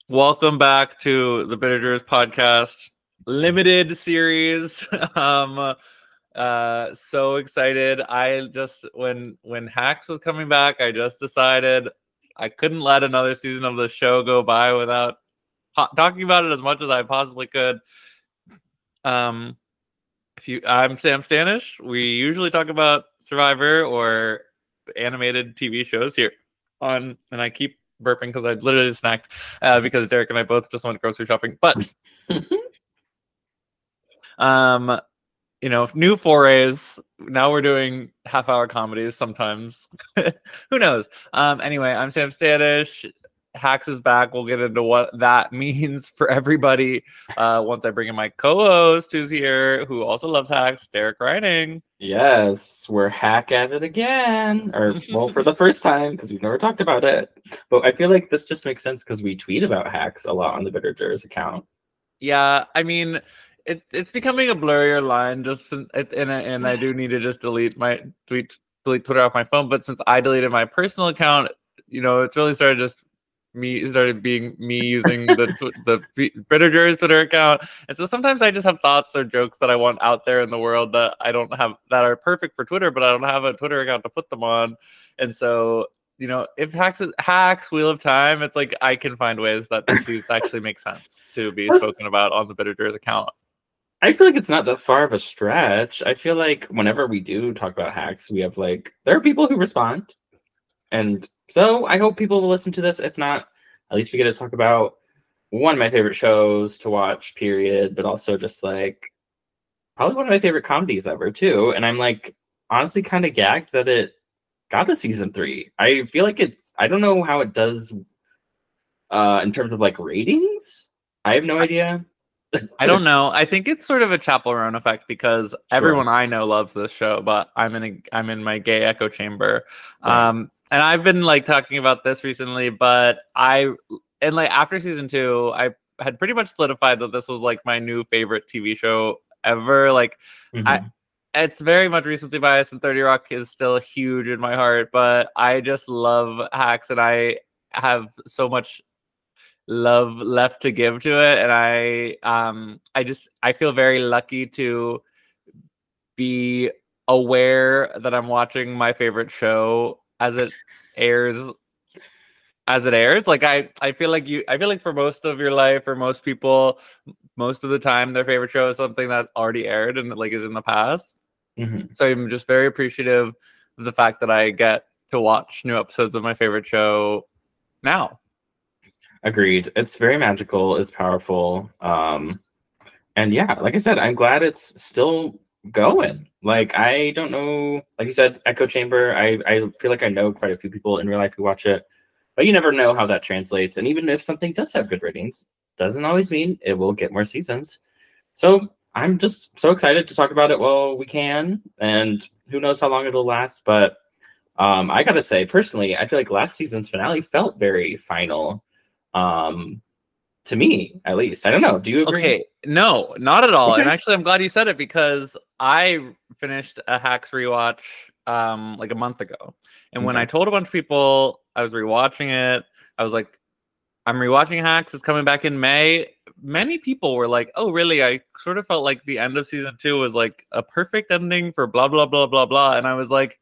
Welcome back to the Bittergers podcast limited series. So excited. I just when Hacks was coming back, I just decided I couldn't let another season of the show go by without talking about it as much as I possibly could. I'm Sam Stanish. We usually talk about Survivor or animated TV shows here and I keep burping because I literally snacked because Derek and I both just went grocery shopping. But new forays. Now we're doing half-hour comedies sometimes. Who knows? Anyway, I'm Sam Stanish. Hacks is back. We'll get into what that means for everybody once I bring in my co-host who's here, who also loves Hacks, Derek Reining. Yes, we're hack at it again. Or, well, for the first time, because we've never talked about it. But I feel like this just makes sense because we tweet about hacks a lot on the Bittergers account. Yeah, I mean, it's becoming a blurrier line, and I do need to just delete Twitter off my phone. But since I deleted my personal account, it's really started being me using the Bittergers Twitter account. And so sometimes I just have thoughts or jokes that I want out there in the world that I don't have, that are perfect for Twitter, but I don't have a Twitter account to put them on. And so, if hacks Wheel of Time, it's like I can find ways that these actually make sense to be spoken about on the Bittergers account. I feel like it's not that far of a stretch. I feel like whenever we do talk about hacks, we have there are people who respond. And so I hope people will listen to this. If not, at least we get to talk about one of my favorite shows to watch, period, but also just probably one of my favorite comedies ever too. And I'm honestly kind of gagged that it got a season 3. I feel like I don't know how it does in terms of ratings. I have no idea. I don't know. I think it's sort of a chaperone effect because everyone I know loves this show, but I'm in my gay echo chamber. And I've been talking about this recently, but after season 2, I had pretty much solidified that this was my new favorite TV show ever. It's very much recency bias, and 30 Rock is still huge in my heart, but I just love Hacks, and I have so much love left to give to it, and I feel very lucky to be aware that I'm watching my favorite show as it airs. I feel like for most of your life, or most people, most of the time, their favorite show is something that already aired and is in the past. So I'm just very appreciative of the fact that I get to watch new episodes of my favorite show now. Agreed. It's very magical. It's powerful. And yeah, like I said, I'm glad it's still going. I don't know, like you said, echo chamber. I feel like I know quite a few people in real life who watch it, but you never know how that translates. And even if something does have good ratings, doesn't always mean it will get more seasons. So I'm just so excited to talk about it while we can, and who knows how long it'll last. But I gotta say, personally, I feel like last season's finale felt very final. To me, at least. I don't know. Do you agree? Okay, no, not at all. Okay. And actually, I'm glad you said it because I finished a Hacks rewatch a month ago. And when I told a bunch of people I was rewatching it, I was like, I'm rewatching Hacks. It's coming back in May. Many people were like, oh, really? I sort of felt like the end of season 2 was a perfect ending for blah, blah, blah, blah, blah. And I was like,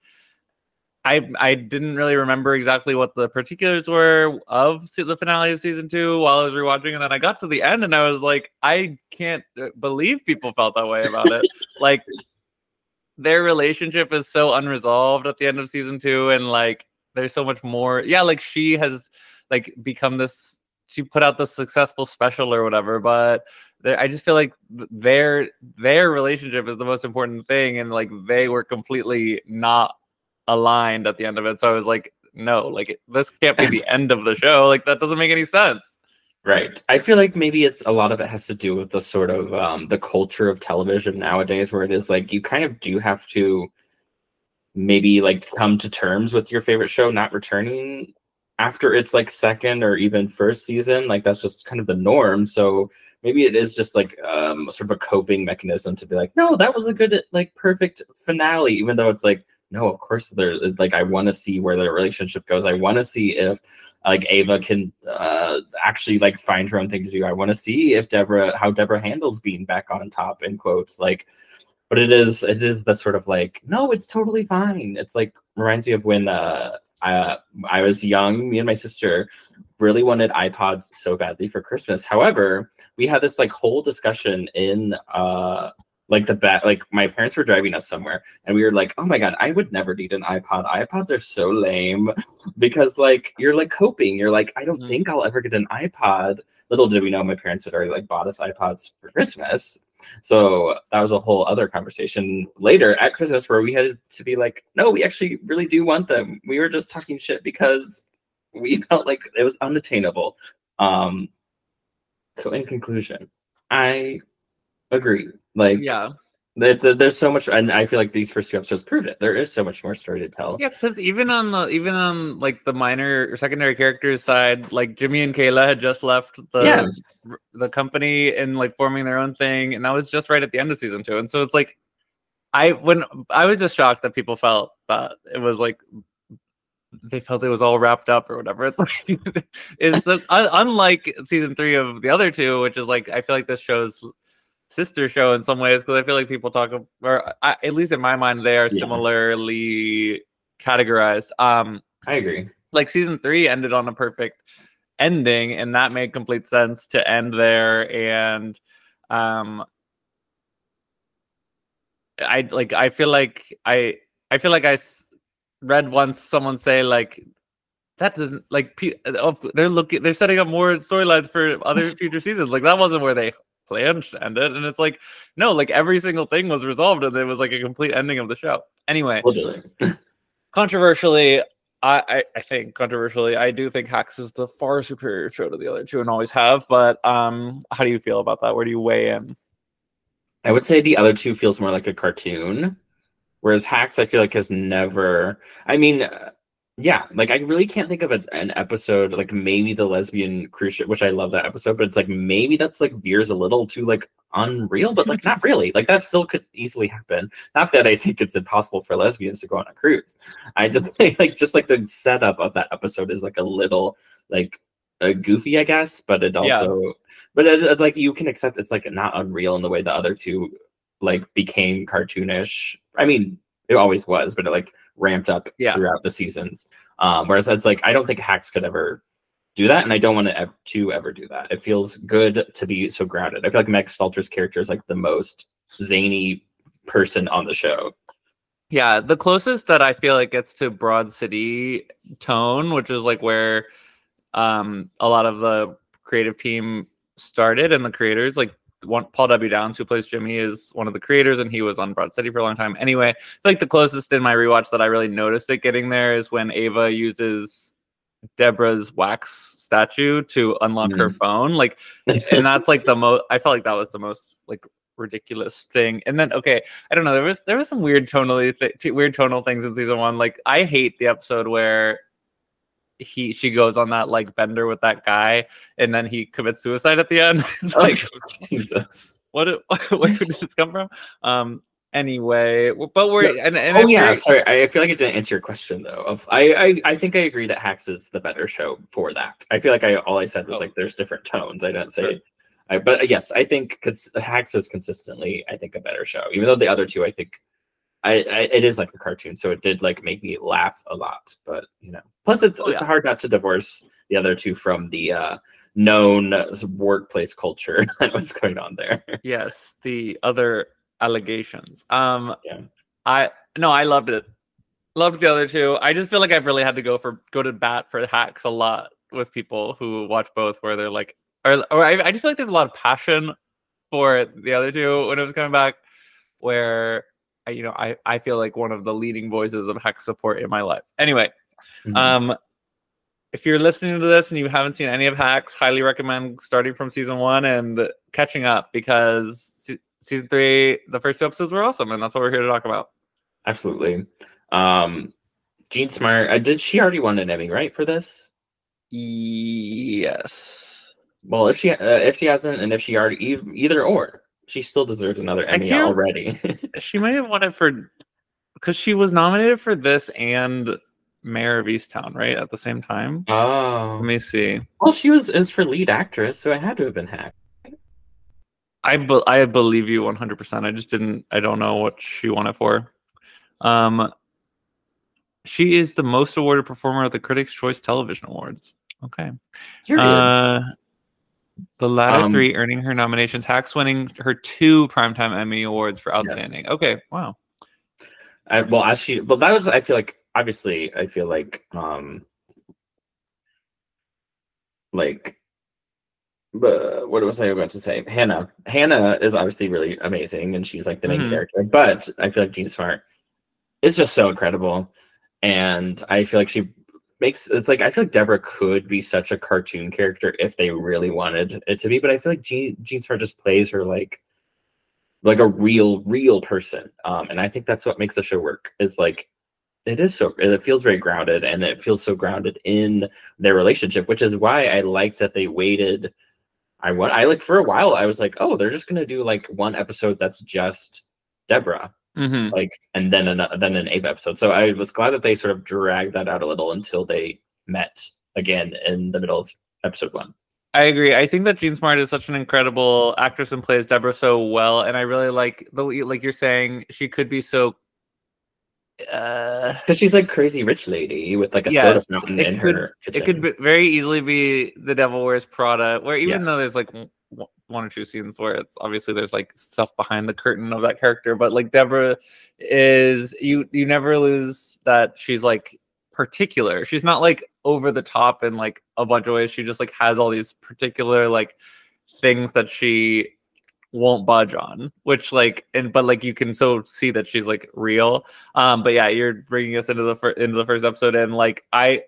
I didn't really remember exactly what the particulars were of the finale of season 2 while I was rewatching, and then I got to the end and I was like, I can't believe people felt that way about it. Their relationship is so unresolved at the end of season 2, and there's so much more. Yeah, she has become this. She put out this successful special or whatever, but I just feel like their relationship is the most important thing, and they were completely not aligned at the end of it. So I was like, no, this can't be the end of the show. That doesn't make any sense. Right. I feel like maybe a lot of it has to do with the sort of the culture of television nowadays, where it is you kind of do have to maybe come to terms with your favorite show not returning after its second or even first season. That's just kind of the norm. So maybe it is just sort of a coping mechanism to be no, that was a good perfect finale, even though it's no, of course there is I want to see where their relationship goes. I want to see if Ava can actually like find her own thing to do. I want to see if how Deborah handles being back on top in quotes, like, but it is the sort of like, no, it's totally fine. It's like reminds me of when I was young. Me and my sister really wanted iPods so badly for Christmas. However, we had this like whole discussion in like my parents were driving us somewhere and we were like, oh my god, I would never need an iPod. iPods are so lame because like you're like coping. You're like, I don't think I'll ever get an iPod. Little did we know my parents had already like bought us iPods for Christmas. So that was a whole other conversation later at Christmas where we had to be like, no, we actually really do want them. We were just talking shit because we felt like it was unattainable. So in conclusion, I agree. Like, yeah, there's so much, and I feel like these first 2 episodes proved it. There is so much more story to tell. yeah, because even on like the minor or secondary characters side, like Jimmy and Kayla had just left the company and like forming their own thing, and that was just right at the end of season 2. And so it's like I was just shocked that people felt that it was like they felt it was all wrapped up or whatever. It's like it's so, unlike season 3 of the other 2, which is like I feel like this show's sister show in some ways, because I feel like people talk, or at least in my mind, they are similarly categorized. I agree. Like season 3 ended on a perfect ending, and that made complete sense to end there. And I feel like I read once someone say like that doesn't like they're setting up more storylines for other future seasons. Like that wasn't where they planned to end it, and it's like no, like every single thing was resolved, and it was like a complete ending of the show. Anyway, controversially, I do think Hacks is the far superior show to the other 2 and always have. But how do you feel about that? Where do you weigh in? I would say the other 2 feels more like a cartoon, whereas Hacks I feel like has never. I mean. Yeah, like I really can't think of an episode, like maybe the lesbian cruise ship, which I love that episode, but it's like maybe that's like veers a little too like unreal, but like not really. Like that still could easily happen. Not that I think it's impossible for lesbians to go on a cruise. I just like the setup of that episode is like a little like goofy, I guess, but it also but it's like you can accept it's like not unreal in the way the other 2 like became cartoonish. I mean, it always was, but it like ramped up throughout the seasons. Whereas it's like I don't think Hacks could ever do that, and I don't want to ever do that. It feels good to be so grounded. I feel like Meg Stalter's character is like the most zany person on the show. Yeah, the closest that I feel like gets to Broad City tone, which is like where a lot of the creative team started, and the creators like Paul W. Downs, who plays Jimmy, is one of the creators, and he was on Broad City for a long time. Anyway, like the closest in my rewatch that I really noticed it getting there is when Ava uses Deborah's wax statue to unlock her phone. Like, and that's like the most. I felt like that was the most like ridiculous thing. And then okay, I don't know. There was some weird tonal things in season 1. Like I hate the episode where she goes on that like bender with that guy and then he commits suicide at the end. It's like Jesus, where did this come from? Anyway, but we're sorry, I feel like it didn't answer your question though. I think I agree that Hacks is the better show for that. I feel like all I said was like there's different tones. I didn't say but yes, I think Hacks is consistently I think a better show, even though the other 2 I think it is like a cartoon, so it did like make me laugh a lot. But you know, plus it's hard not to divorce the other 2 from the known workplace culture that was going on there. Yes, the other allegations. I loved it. Loved the other 2. I just feel like I've really had to go to bat for Hacks a lot with people who watch both, where they're like, or I just feel like there's a lot of passion for the other 2 when it was coming back, where I feel like one of the leading voices of Hacks support in my life. Anyway, if you're listening to this and you haven't seen any of Hacks, highly recommend starting from season 1 and catching up, because season 3, the first 2 episodes were awesome, and that's what we're here to talk about. Absolutely. Jean Smart, did she already won an Emmy, right, for this? Yes. Well, if she hasn't, and if she already either or. She still deserves another Emmy already. She might have won it because she was nominated for this and Mayor of Easttown, right? At the same time. Oh. Let me see. Well, is for lead actress, so it had to have been Hack. I believe you 100%. I don't know what she won it for. She is the most awarded performer at the Critics' Choice Television Awards. Okay. The latter three earning her nominations, Hacks winning her 2 Primetime Emmy Awards for Outstanding. Yes. Okay, wow. That was, I feel like, obviously, but what was I about to say? Hannah is obviously really amazing, and she's like the main character. But I feel like Jean Smart is just so incredible, and I feel like she makes I feel like Deborah could be such a cartoon character if they really wanted it to be. But I feel like Jean Smart just plays her like a real person, and I think that's what makes the show work. Is like it feels very grounded, and it feels so grounded in their relationship, which is why I liked that they waited. For a while I was like, oh, they're just gonna do like one episode that's just Deborah, and then an Ava episode. So I was glad that they sort of dragged that out a little until they met again in the middle of episode 1. I agree. I think that Jean Smart is such an incredible actress and plays Deborah so well, and I really like like you're saying, she could be so. Because she's like crazy rich lady with like a soda fountain in her kitchen. It could very easily be The Devil Wears Prada, where even though there's like 1 or 2 scenes where it's obviously there's like stuff behind the curtain of that character, but like Deborah is you never lose that she's like particular. She's not like over the top in like a bunch of ways. She just like has all these particular like things that she won't budge on, which like but like you can so see that she's like real. But yeah, you're bringing us into the first episode, and like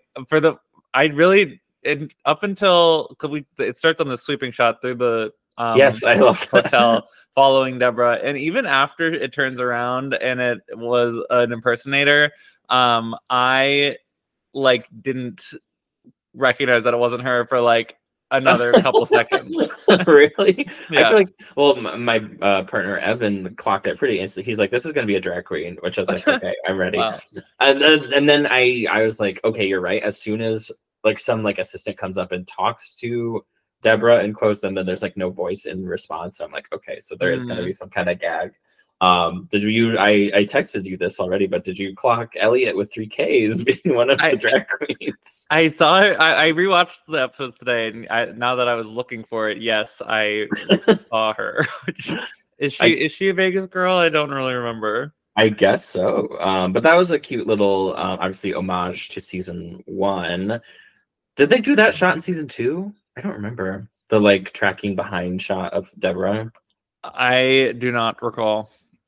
up until it starts on the sweeping shot through the yes, I love hotel following Deborah, and even after it turns around and it was an impersonator, I like didn't recognize that it wasn't her for like another couple seconds. Really? Yeah. I feel like, well, my partner Evan clocked it pretty instantly. He's like, this is gonna be a drag queen, which I was like, okay, I'm ready. Wow. And then I was like, okay, you're right. As soon as like some like assistant comes up and talks to Deborah in quotes, and then there's like no voice in response, so I'm like, okay, so there is gonna be some kind of gag. Did you? I texted you this already, but did you clock Elliot with 3 Ks being one of the drag queens? I saw it. I rewatched the episodes today, and now that I was looking for it, yes, I saw her. Is she a Vegas girl? I don't really remember. I guess so. But that was a cute little, obviously, homage to season 1. Did they do that shot in season 2? I don't remember the like tracking behind shot of Deborah. I do not recall.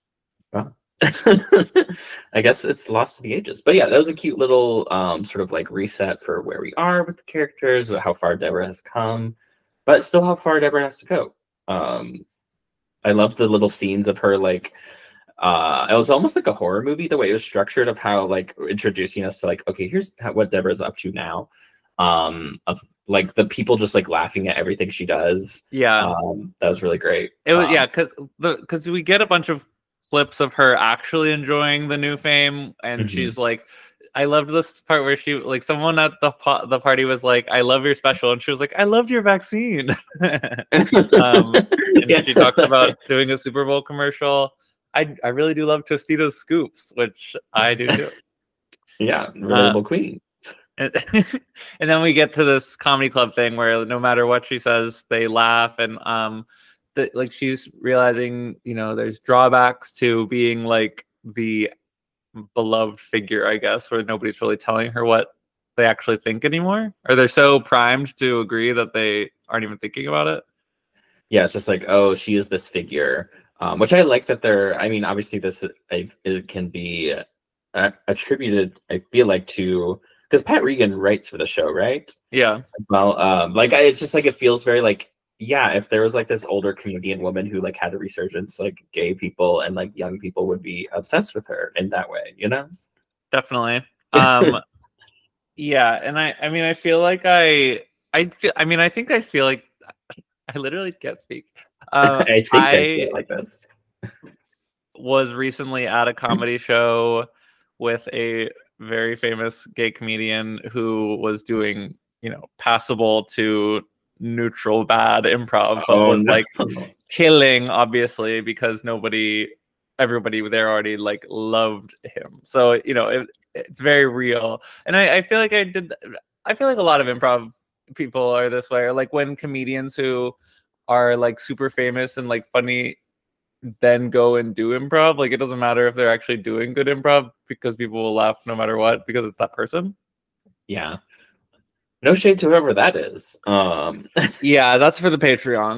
I guess it's lost to the ages, but yeah, that was a cute little sort of like reset for where we are with the characters, how far Deborah has come, but still how far Deborah has to go. I love the little scenes of her like it was almost like a horror movie the way it was structured, of how like introducing us to like, okay, here's what Deborah's up to now, of like the people just like laughing at everything she does. Yeah, that was really great. It was because we get a bunch of clips of her actually enjoying the new fame, and she's like, I loved this part where she like someone at the party was like, I love your special, and she was like, I loved your vaccine. And she talks about doing a Super Bowl commercial. I really do love Tostitos scoops, which I do too. Yeah, relatable queen. And then we get to this comedy club thing where no matter what she says, they laugh, and like she's realizing, there's drawbacks to being like the beloved figure, I guess, where nobody's really telling her what they actually think anymore, or they're so primed to agree that they aren't even thinking about it. Yeah, it's just like, oh, she is this figure, which I like that they're. I mean, obviously, it can be attributed, I feel like, to because Pat Regan writes for the show, right? Yeah. Well, it's just like it feels very like. Yeah, if there was like this older comedian woman who like had a resurgence, like gay people and like young people would be obsessed with her in that way, Definitely. Yeah, and I mean I feel like I feel like I literally can't speak. I feel like this. Was recently at a comedy show with a very famous gay comedian who was doing, passable to neutral bad improv, but was like killing, obviously, because everybody there already like loved him. So it's very real, and I feel like I feel like a lot of improv people are this way, or like when comedians who are like super famous and like funny then go and do improv, like it doesn't matter if they're actually doing good improv because people will laugh no matter what because it's that person. Yeah. No shade to whoever that is. Yeah, that's for the Patreon.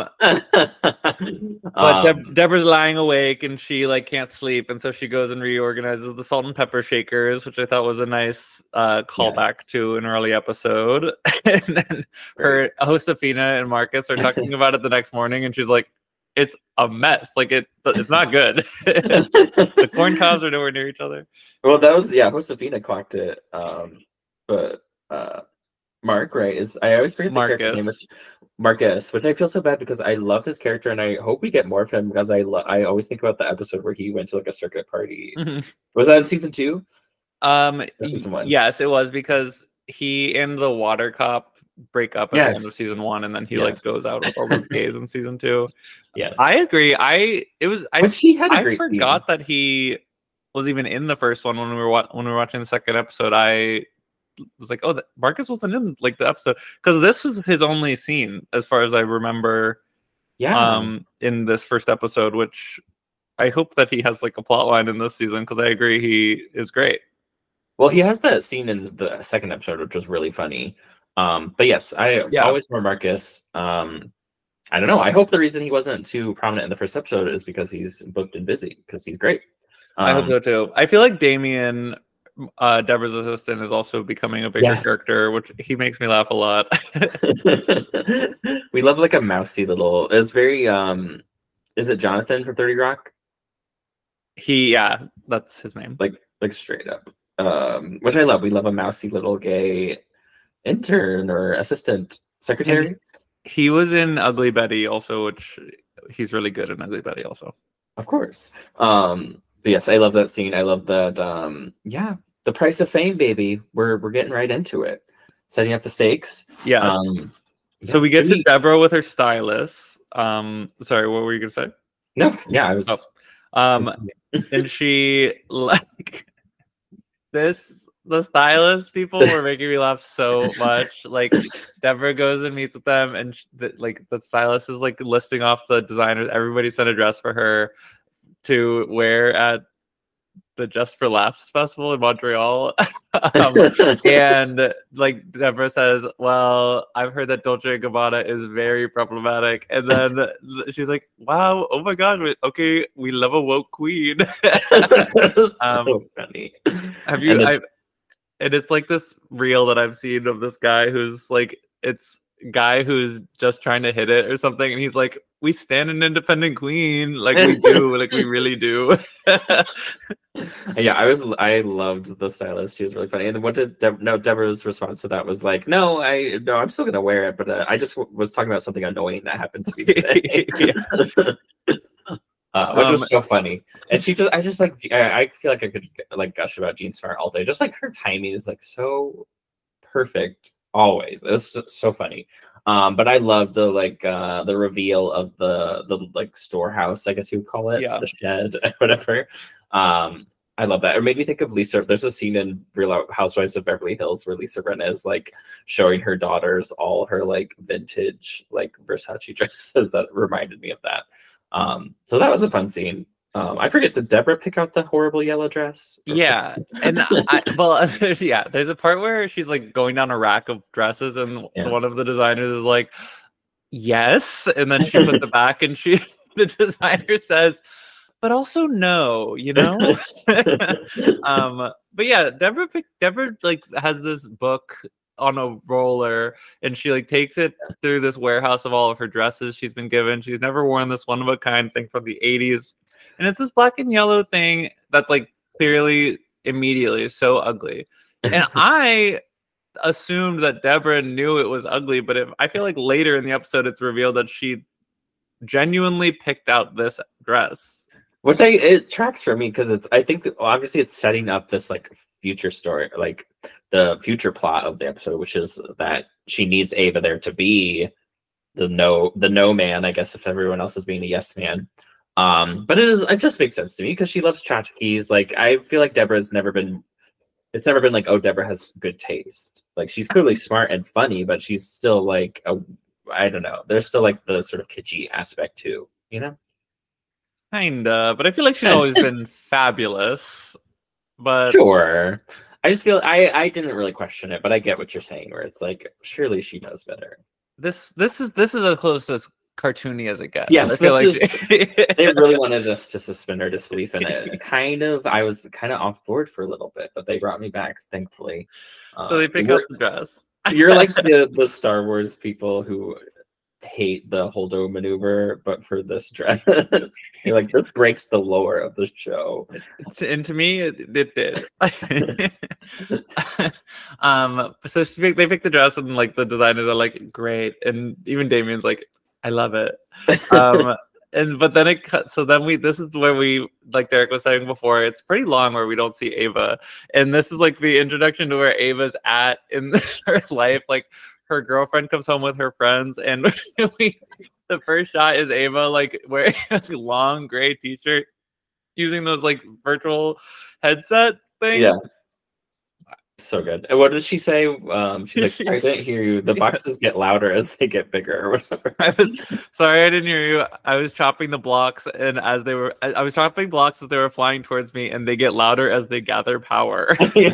But Deborah's lying awake and she like can't sleep, and so she goes and reorganizes the salt and pepper shakers, which I thought was a nice callback to an early episode. And then her Josefina and Marcus are talking about it the next morning, and she's like, "It's a mess. Like it's not good." The corn cobs are nowhere near each other. Well, that was Josefina clocked it. But Mark, right? I always forget the character's name. Marcus, which I feel so bad because I love his character and I hope we get more of him because I always think about the episode where he went to like a circuit party. Mm-hmm. Was that in season 2? Season 1. Yes, it was, because he and the water cop break up at the end of season 1, and then he like goes out with all those gays in season 2. Yes, I agree. I forgot that he was even in the first one when we were watching the second episode. I was like, oh, Marcus wasn't in like the episode, because this was his only scene as far as I remember. In this first episode, which I hope that he has like a plot line in this season, because I agree he is great. Well, he has that scene in the second episode, which was really funny. But yes, I always remember Marcus. I don't know. I hope the reason he wasn't too prominent in the first episode is because he's booked and busy, because he's great. I hope so too. I feel like Damien, Deborah's assistant, is also becoming a bigger character, which he makes me laugh a lot. We love like a mousy little. It's very is it Jonathan from 30 Rock? That's his name. Like straight up. Which I love. We love a mousy little gay intern or assistant secretary. And he was in Ugly Betty also, which he's really good in Ugly Betty also. Of course. But yes, I love that scene. I love that. The price of fame, baby. We're getting right into it. Setting up the stakes. Yeah. So we get to Deborah with her stylist. Sorry, what were you gonna say? No. Yeah, I was. And she like the stylist people were making me laugh so much. Like Deborah goes and meets with them, and the stylist is like listing off the designers. Everybody sent a dress for her to wear at the Just for Laughs festival in Montreal. And like Deborah says, well, I've heard that Dolce & Gabbana is very problematic. And then she's like, wow, oh my god, okay, we love a woke queen. So funny. Have you and it's like this reel that I've seen of this guy who's like, it's guy who's just trying to hit it or something, and he's like, we stand an independent queen, like we do, like we really do. Yeah, I loved the stylist. She was really funny. And then what did Deborah's response to that was like, I'm still gonna wear it, but I just was talking about something annoying that happened to me today. Which was so funny. And I feel like I could like gush about Jean Smart all day. Just like her timing is like so perfect always. It was so funny. But I love the reveal of the like storehouse, I guess you would call it, the shed, whatever. I love that. It made me think of Lisa. There's a scene in Real Housewives of Beverly Hills where Lisa Rinna is like showing her daughters all her like vintage like Versace dresses. That reminded me of that. So that was a fun scene. I forget, did Deborah pick out the horrible yellow dress? Yeah. And there's a part where she's like going down a rack of dresses, and one of the designers is like, yes, and then she puts it back, and the designer says, but also no, but yeah, Deborah like has this book on a roller, and she like takes it through this warehouse of all of her dresses she's been given. She's never worn this one of a kind thing from the 80s, and it's this black and yellow thing that's like clearly immediately so ugly. And I assumed that Deborah knew it was ugly, but I feel like later in the episode it's revealed that she genuinely picked out this dress. Which it tracks for me, because I think obviously it's setting up this like future story, like the future plot of the episode, which is that she needs Ava there to be the no man, I guess, if everyone else is being a yes man. But it just makes sense to me because she loves tchotchkes. Like, I feel like Deborah's never been it's never been like, oh, Deborah has good taste. Like, she's clearly smart and funny, but she's still like I don't know. There's still like the sort of kitschy aspect too, you know? Kinda, but I feel like she's always been fabulous. But Sure. I just feel I didn't really question it, but I get what you're saying, where it's like, surely she knows better. this is as close as cartoony as it gets. Yes, I feel like they really wanted us to suspend our disbelief in it. I was kind of off board for a little bit, but they brought me back, thankfully. So they pick up the dress. You're like the Star Wars people who hate the Holdo maneuver, but for this dress, you're like, this breaks the lore of the show. And to me, it did. So they pick the dress, and like the designers are like, great, and even Damien's like, I love it. But then it cut. So then this is where we, like Derek was saying before, it's pretty long where we don't see Ava, and this is like the introduction to where Ava's at in her life. Like, her girlfriend comes home with her friends, and the first shot is Ava like wearing a long gray t-shirt, using those like virtual headset thing. Yeah. So good. And what did she say? She's like, sorry, I didn't hear you. The boxes get louder as they get bigger or whatever. I was sorry, I didn't hear you. I was chopping the blocks, and I was chopping blocks as they were flying towards me, and they get louder as they gather power.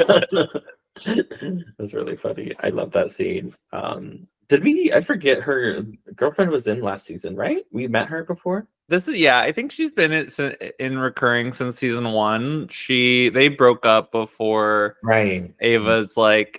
That's really funny. I love that scene. I forget her girlfriend was in last season, right? We met her before. I think she's been in recurring since season 1. They broke up before Ava's like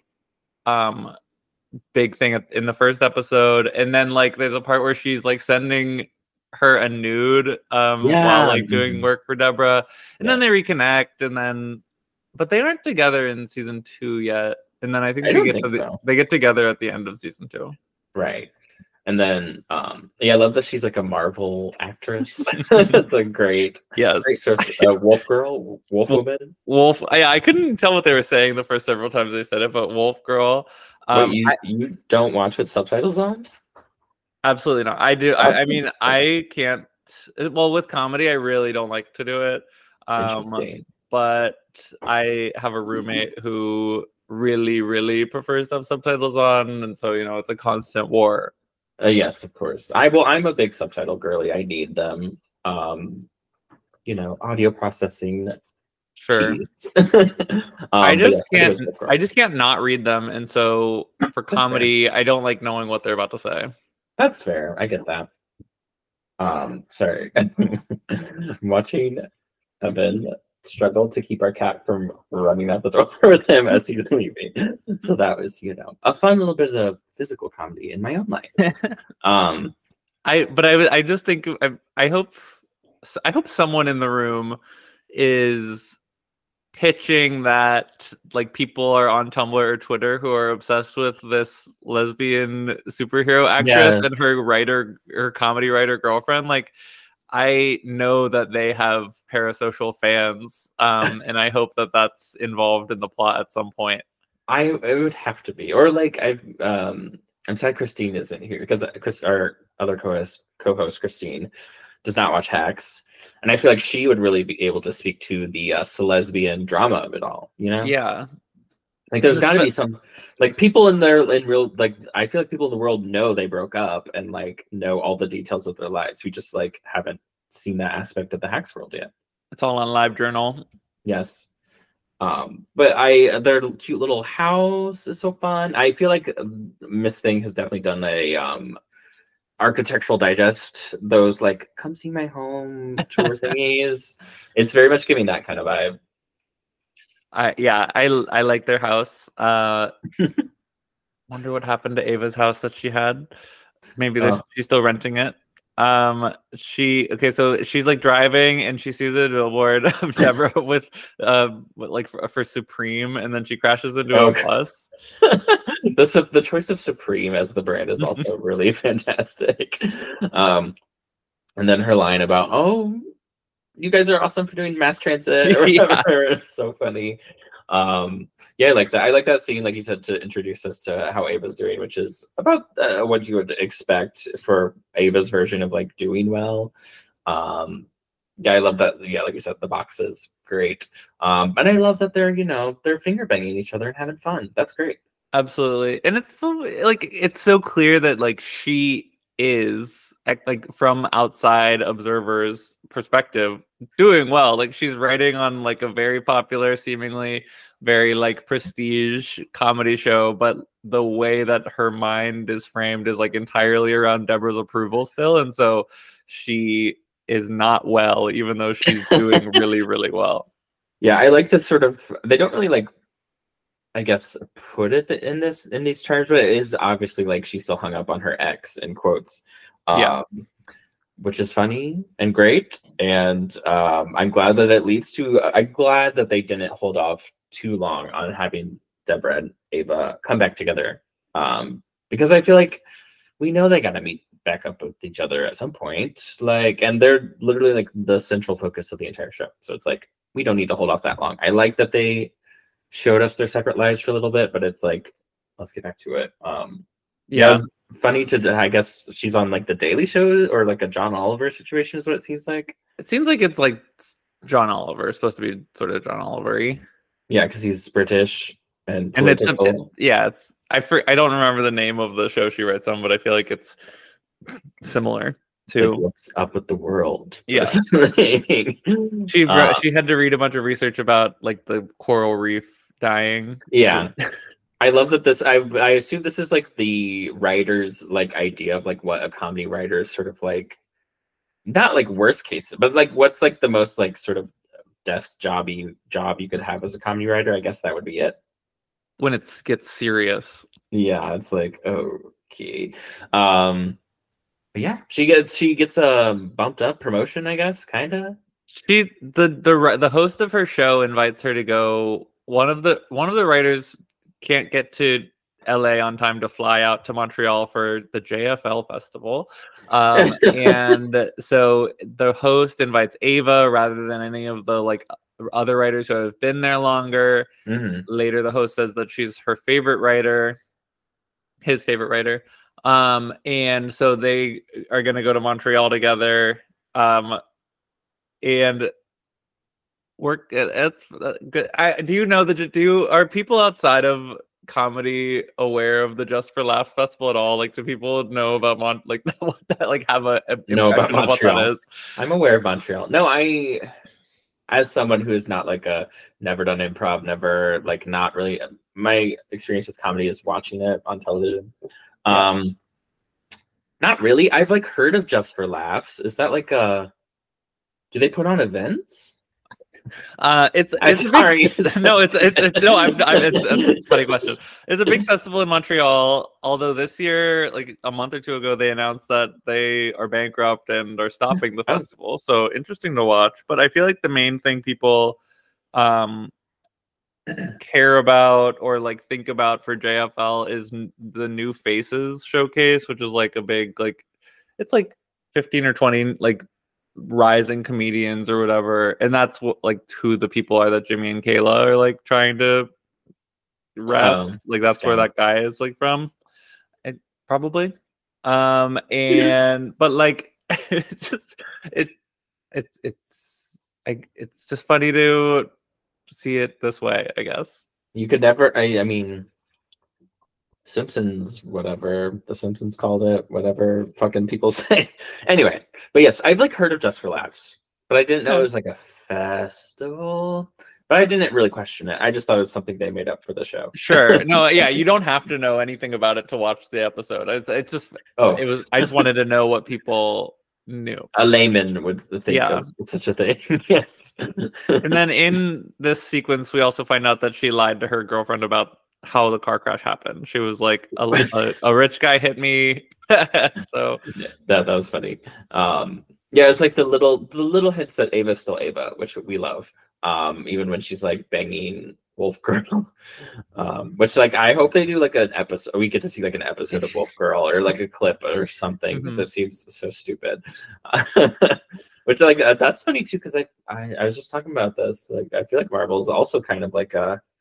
big thing in the first episode, and then like there's a part where she's like sending her a nude while like doing work for Deborah, and then they reconnect, and then but they aren't together in season 2 yet, and then I think they get together at the end of season 2, right? And then, I love that she's like a Marvel actress. It's a great source. Wolf Girl, Wolf Woman. Wolf. I couldn't tell what they were saying the first several times they said it, but Wolf Girl. Wait, you don't watch with subtitles on? Absolutely not. I do. I mean, I can't. Well, with comedy, I really don't like to do it. But I have a roommate who really, really prefers to have subtitles on, and so it's a constant war. Yes, of course. I'm a big subtitle girly. I need them. Audio processing. Sure. I just can't not read them, and so for comedy, I don't like knowing what they're about to say. That's fair. I get that. Sorry. I'm watching Evan struggle to keep our cat from running out the door with him as he's leaving. So that was, a fun little bit of physical comedy in my own life. I just think I hope someone in the room is pitching that like people are on Tumblr or Twitter who are obsessed with this lesbian superhero actress and her comedy writer girlfriend. Like, I know that they have parasocial fans, and I hope that that's involved in the plot at some point. It would have to be, or like I'm sad Christine isn't here because our other co-host Christine does not watch Hacks, and I feel like she would really be able to speak to the lesbian drama of it all. Yeah. Like, there's got to be some like people in real, like, I feel like people in the world know they broke up and like know all the details of their lives. We just like haven't seen that aspect of the Hacks world yet. It's all on LiveJournal. Yes. But their cute little house is so fun. I feel like Miss Thing has definitely done a architectural digest, those like come see my home tour thingies. It's very much giving that kind of vibe. I like their house. Wonder what happened to Ava's house that she had. Maybe she's still renting it. So she's like driving and she sees a billboard of Deborah with like for Supreme, and then she crashes into a bus. The choice of Supreme as the brand is also really fantastic. And then her line about, you guys are awesome for doing mass transit or whatever. It's so funny. Yeah, I like that. I like that scene, like you said, to introduce us to how Ava's doing, which is about what you would expect for Ava's version of like doing well. Yeah, I love that. Yeah, like you said, the box is great. And I love that they're finger banging each other and having fun. That's great. Absolutely. And it's like it's so clear that like she is like from outside observers perspective doing well. Like she's writing on like a very popular, seemingly very like prestige comedy show, but the way that her mind is framed is like entirely around Deborah's approval still. And so she is not well, even though she's doing really, really well. Yeah, I like this sort of, they don't really like, I guess, put it in these terms, but it is obviously like she's still hung up on her ex in quotes. Yeah. Which is funny and great. And I'm glad that I'm glad that they didn't hold off too long on having Deborah and Ava come back together. Because I feel like we know they gotta meet back up with each other at some point. Like, and they're literally like the central focus of the entire show. So it's like, we don't need to hold off that long. I like that they showed us their separate lives for a little bit, but it's like, let's get back to it. Yeah, it's funny I guess she's on like the Daily Show or like a John Oliver situation is what it seems like. It seems like it's like John Oliver. It's supposed to be sort of John Oliver-y. Yeah, because he's British and political. It's I don't remember the name of the show she writes on, but I feel like it's similar to like, what's up with the world. Yeah. She had to read a bunch of research about like the coral reef dying. Yeah. I love that I assume this is like the writer's like idea of like what a comedy writer is sort of like, not like worst case, but like what's like the most like sort of desk job you could have as a comedy writer. I guess that would be it. When it gets serious. Yeah, it's like, okay. But yeah, she gets a bumped up promotion, I guess, kind of. The host of her show invites her to go. One of the writers can't get to LA on time to fly out to Montreal for the JFL festival. And so the host invites Ava rather than any of the like other writers who have been there longer. Mm-hmm. Later, the host says that she's her favorite writer, his favorite writer. And so they are going to go to Montreal together. And work. That's good. Are people outside of comedy aware of the Just for Laughs festival at all? Like, do people know about what that like have a know about Montreal? What that is? I'm aware of Montreal. No, as someone who is not like never done improv, never like not really. My experience with comedy is watching it on television. Yeah. Not really. I've like heard of Just for Laughs. Is that like do they put on events? It's a funny question. It's a big festival in Montreal, although this year, like a month or two ago, they announced that they are bankrupt and are stopping the festival. So interesting to watch. But I feel like the main thing people care about or like think about for JFL is the New Faces showcase, which is like a big it's like 15 or 20 like rising comedians or whatever, and that's what like who the people are that Jimmy and Kayla are like trying to rep. Like that's where that guy is like from, and probably. And but like it's just it's just funny to see it this way, I guess. You could never. I mean, Simpsons, whatever the Simpsons called it, whatever fucking people say. Anyway, but yes, I've like heard of Just for Laughs, but I didn't know it was like a festival. But I didn't really question it. I just thought it was something they made up for the show. Sure. No, yeah, you don't have to know anything about it to watch the episode. It's just I just wanted to know what people knew. A layman would think of such a thing. Yes. And then in this sequence, we also find out that she lied to her girlfriend about how the car crash happened. She was like, a rich guy hit me. So that was funny. Yeah, it's like the little hints that Ava's still Ava, which we love. Even when she's like banging Wolf Girl. Which like I hope they do like an episode. We get to see like an episode of Wolf Girl or like a clip or something because it seems so stupid. Which like that's funny too because I was just talking about this. Like I feel like Marvel's also kind of like a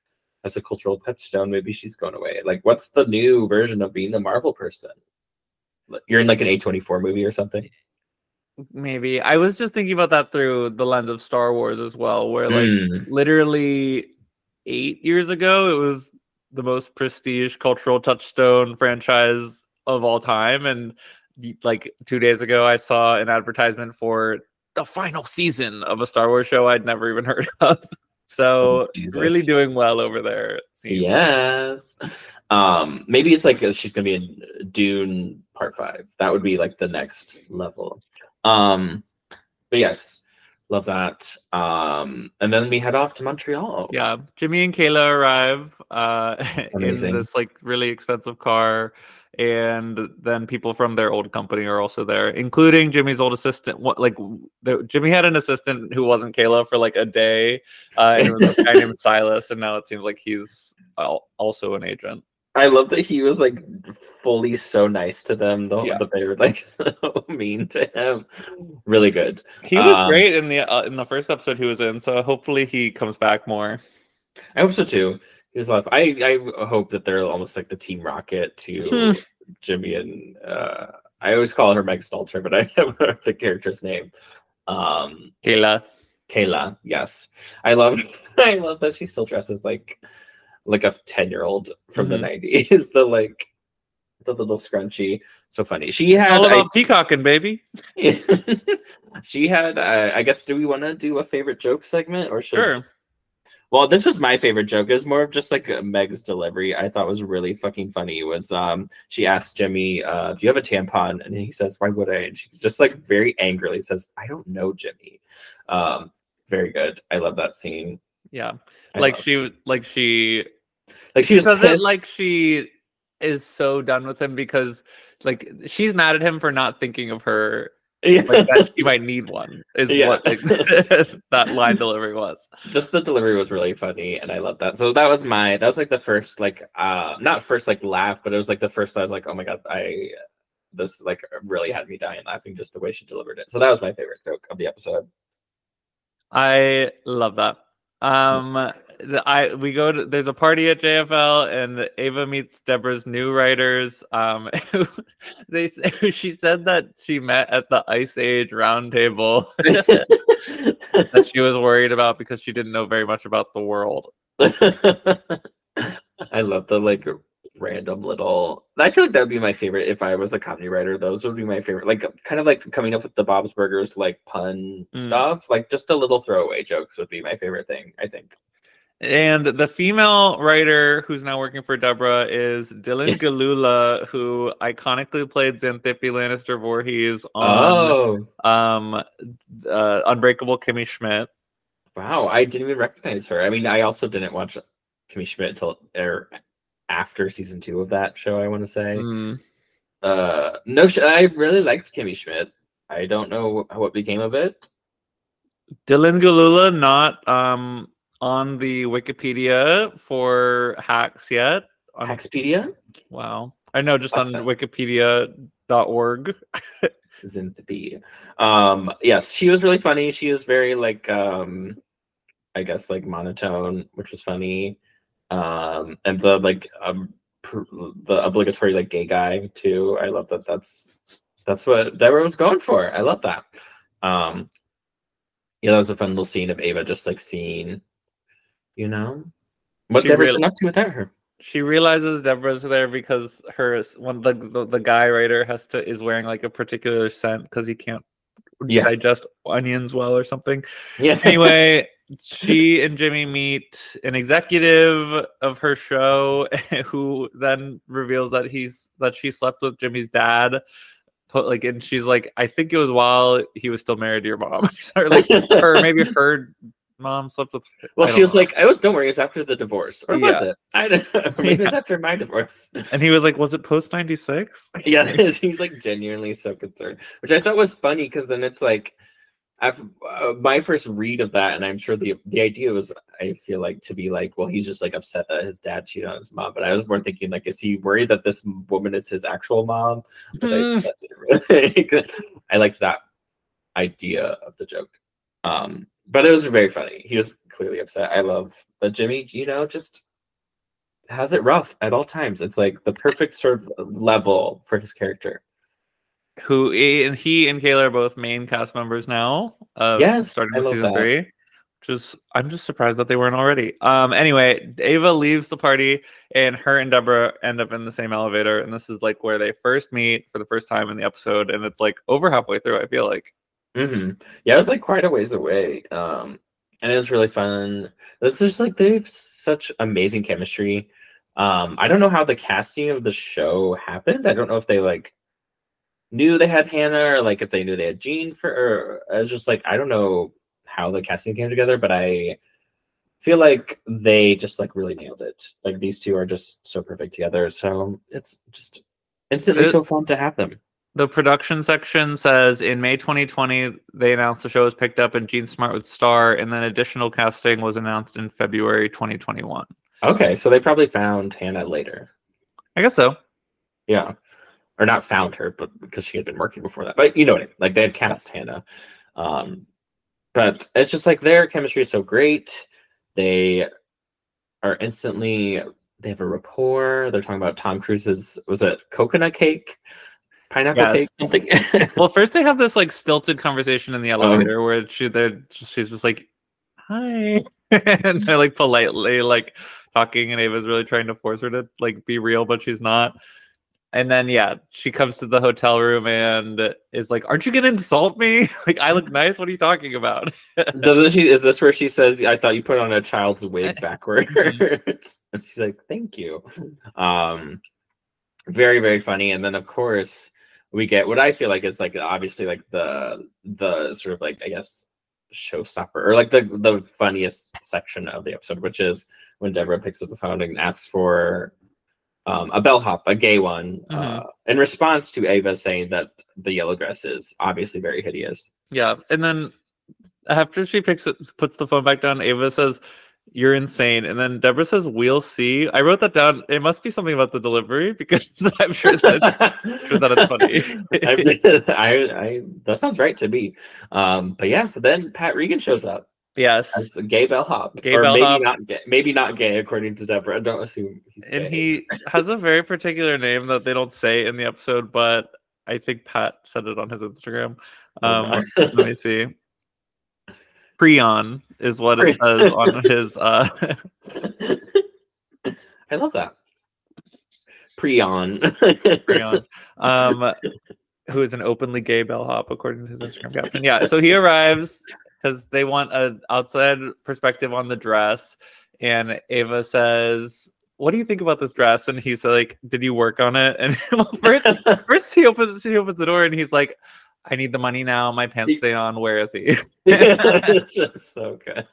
as a cultural touchstone, maybe she's going away. Like, what's the new version of being a Marvel person? You're in like an A24 movie or something. Maybe. I was just thinking about that through the lens of Star Wars as well, where like literally 8 years ago, it was the most prestige cultural touchstone franchise of all time. And like 2 days ago, I saw an advertisement for the final season of a Star Wars show I'd never even heard of. So really doing well over there. Yes. Maybe it's like she's gonna be in Dune Part 5. That would be like the next level. But yes, love that. And then we head off to Montreal. Yeah, Jimmy and Kayla arrive in this like really expensive car, and then people from their old company are also there, including Jimmy's old assistant. Jimmy had an assistant who wasn't Kayla for like a day, and it was this guy named Silas, and now it seems like he's also an agent. I love that he was like fully so nice to them, though, but they were like so mean to him. Really good. He was great in the first episode he was in, so hopefully he comes back more. I hope so too. He was love. I hope that they're almost like the Team Rocket to Jimmy and I always call her Meg Stalter, but I don't know the character's name. Kayla, yes. I love that she still dresses like a 10-year-old from the 90s. The little scrunchie, so funny. She had all about peacocking, baby. She had I guess, do we want to do a favorite joke segment or should? Sure. Well, this was my favorite joke. It was more of just like Meg's delivery. I thought was really fucking funny. It was she asked Jimmy, do you have a tampon? And he says, why would I? And she just like very angrily says, I don't know, Jimmy. Very good. I love that scene. Yeah. She was says it like she is so done with him because like she's mad at him for not thinking of her. Like that she might need one is what that line delivery was. Just the delivery was really funny, and I love that. So that was like the first like not first like laugh, but it was like the first I was like, oh my god, this like really had me dying laughing just the way she delivered it. So that was my favorite joke of the episode. I love that. There's a party at JFL and Ava meets Deborah's new writers. She said that she met at the Ice Age roundtable that she was worried about because she didn't know very much about the world. I love the like random little. I feel like that would be my favorite if I was a comedy writer. Those would be my favorite. Like kind of like coming up with the Bob's Burgers like pun stuff. Like just the little throwaway jokes would be my favorite thing, I think. And the female writer who's now working for Deborah is Dylan Galula, who iconically played Xanthippe Lannister Voorhees on Unbreakable Kimmy Schmidt. Wow, I didn't even recognize her. I mean, I also didn't watch Kimmy Schmidt until after season 2 of that show, I want to say. I really liked Kimmy Schmidt. I don't know what became of it. Dylan Galula, not on the Wikipedia for Hacks yet. On Hackspedia? Wow. I know, just on wikipedia.org. Xanthippe. Yes, she was really funny. She was very like I guess like monotone, which was funny. And the like the obligatory like gay guy too. I love that. That's what Deborah was going for. I love that. That was a fun little scene of Ava just like seeing, what Deborah's been up to without her. She realizes Deborah's there because the guy writer is wearing like a particular scent because he can't digest onions well or something. Yeah. Anyway, she and Jimmy meet an executive of her show who then reveals that she slept with Jimmy's dad. And she's like, I think it was while he was still married to your mom. Or like maybe her mom slept with. Well, she was like, don't worry, it was after the divorce, or was it? I don't know. Maybe it was after my divorce. And he was like, was it post 96? Yeah, he's like genuinely so concerned, which I thought was funny because then it's like, my first read of that, and I'm sure the idea was, I feel like, to be like, well, he's just like upset that his dad cheated on his mom. But I was more thinking like, is he worried that this woman is his actual mom? But I liked that idea of the joke. But it was very funny. He was clearly upset. I love that Jimmy, just has it rough at all times. It's like the perfect sort of level for his character. Who and he and Kayla are both main cast members now, Yes, starting I with love season that. 3. I'm just surprised that they weren't already. Anyway, Ava leaves the party, and her and Deborah end up in the same elevator, and this is like where they first meet for the first time in the episode, and it's like over halfway through, I feel like. Yeah, it was like quite a ways away. And it was really fun. It's just like they have such amazing chemistry. I don't know how the casting of the show happened. I don't know if they like knew they had Hannah or like if they knew they had Jean for, or it's just like I don't know how the casting came together, but I feel like they just like really nailed it. Like these two are just so perfect together. So it's just instantly so fun to have them. The production section says in May 2020, they announced the show was picked up and Jean Smart would star, and then additional casting was announced in February 2021. Okay, so they probably found Hannah later. I guess so. Yeah. Or not found her, but because she had been working before that. But you know what I mean? Like they had cast Hannah. But it's just like their chemistry is so great. They are instantly, they have a rapport. They're talking about Tom Cruise's, was it coconut cake? Pineapple cake? Something? Well, first they have this like stilted conversation in the elevator where she's just like, hi. And they're like politely like talking, and Ava's really trying to force her to like be real, but she's not. And then yeah, she comes to the hotel room and is like, "Aren't you gonna insult me? Like I look nice. What are you talking about?" Doesn't she? Is this where she says, "I thought you put on a child's wig backwards"? And she's like, "Thank you." Very very funny. And then of course we get what I feel like is like obviously like the sort of like I guess showstopper or like the funniest section of the episode, which is when Deborah picks up the phone and asks for a bellhop, a gay one, in response to Ava saying that the yellow dress is obviously very hideous. Yeah, and then after she puts the phone back down, Ava says, "You're insane," and then Deborah says, "We'll see." I wrote that down. It must be something about the delivery because I'm sure that it's funny. I that sounds right to me. But yeah, so then Pat Regan shows up. Yes, as the gay bellhop, maybe not gay according to Deborah. I don't assume he's gay. And he has a very particular name that they don't say in the episode, but I think Pat said it on his Instagram. Let me see. Prion is what it says on his. I love that. Prion. Who is an openly gay bellhop according to his Instagram caption. Yeah, so he arrives because they want an outside perspective on the dress, and Ava says, "What do you think about this dress?" And he's like, "Did you work on it?" And first she opens the door and he's like, "I need the money now. My pants stay on. Where is he?" Just so good.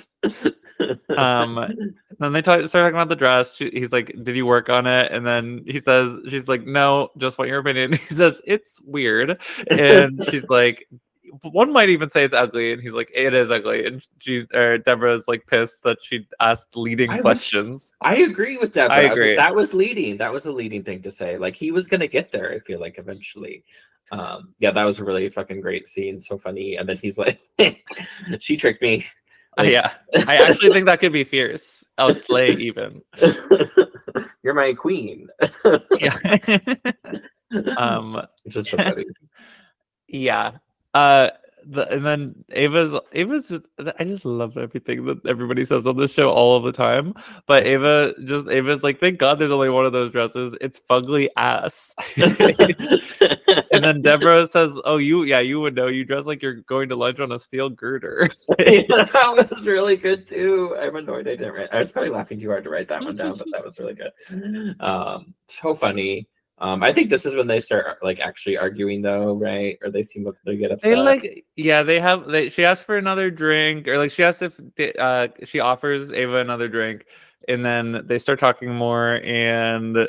Then they start talking about the dress. He's like, "Did you work on it?" And then she's like, "No, just want your opinion." He says, "It's weird," and she's like, one might even say it's ugly, and he's like, "It is ugly." And Deborah's like pissed that she asked leading questions. I agree with Deborah. I agree. That was leading. That was a leading thing to say. Like he was gonna get there. I feel like eventually. Yeah, that was a really fucking great scene. So funny. And then he's like, "She tricked me." Like, yeah, I actually think that could be fierce. I'll slay even. You're my queen. Yeah. Just so funny. Yeah. And then Ava's just, I just love everything that everybody says on this show all of the time. But Ava's like, "Thank God there's only one of those dresses. It's fugly ass." And then Deborah says, "Oh, you would know. You dress like you're going to lunch on a steel girder." That was really good too. I'm annoyed I didn't write. I was probably laughing too hard to write that one down, but that was really good. So funny. I think this is when they start like actually arguing though, right? Or they seem like they get upset. She asked for another drink, or like she asked if she offers Ava another drink, and then they start talking more, and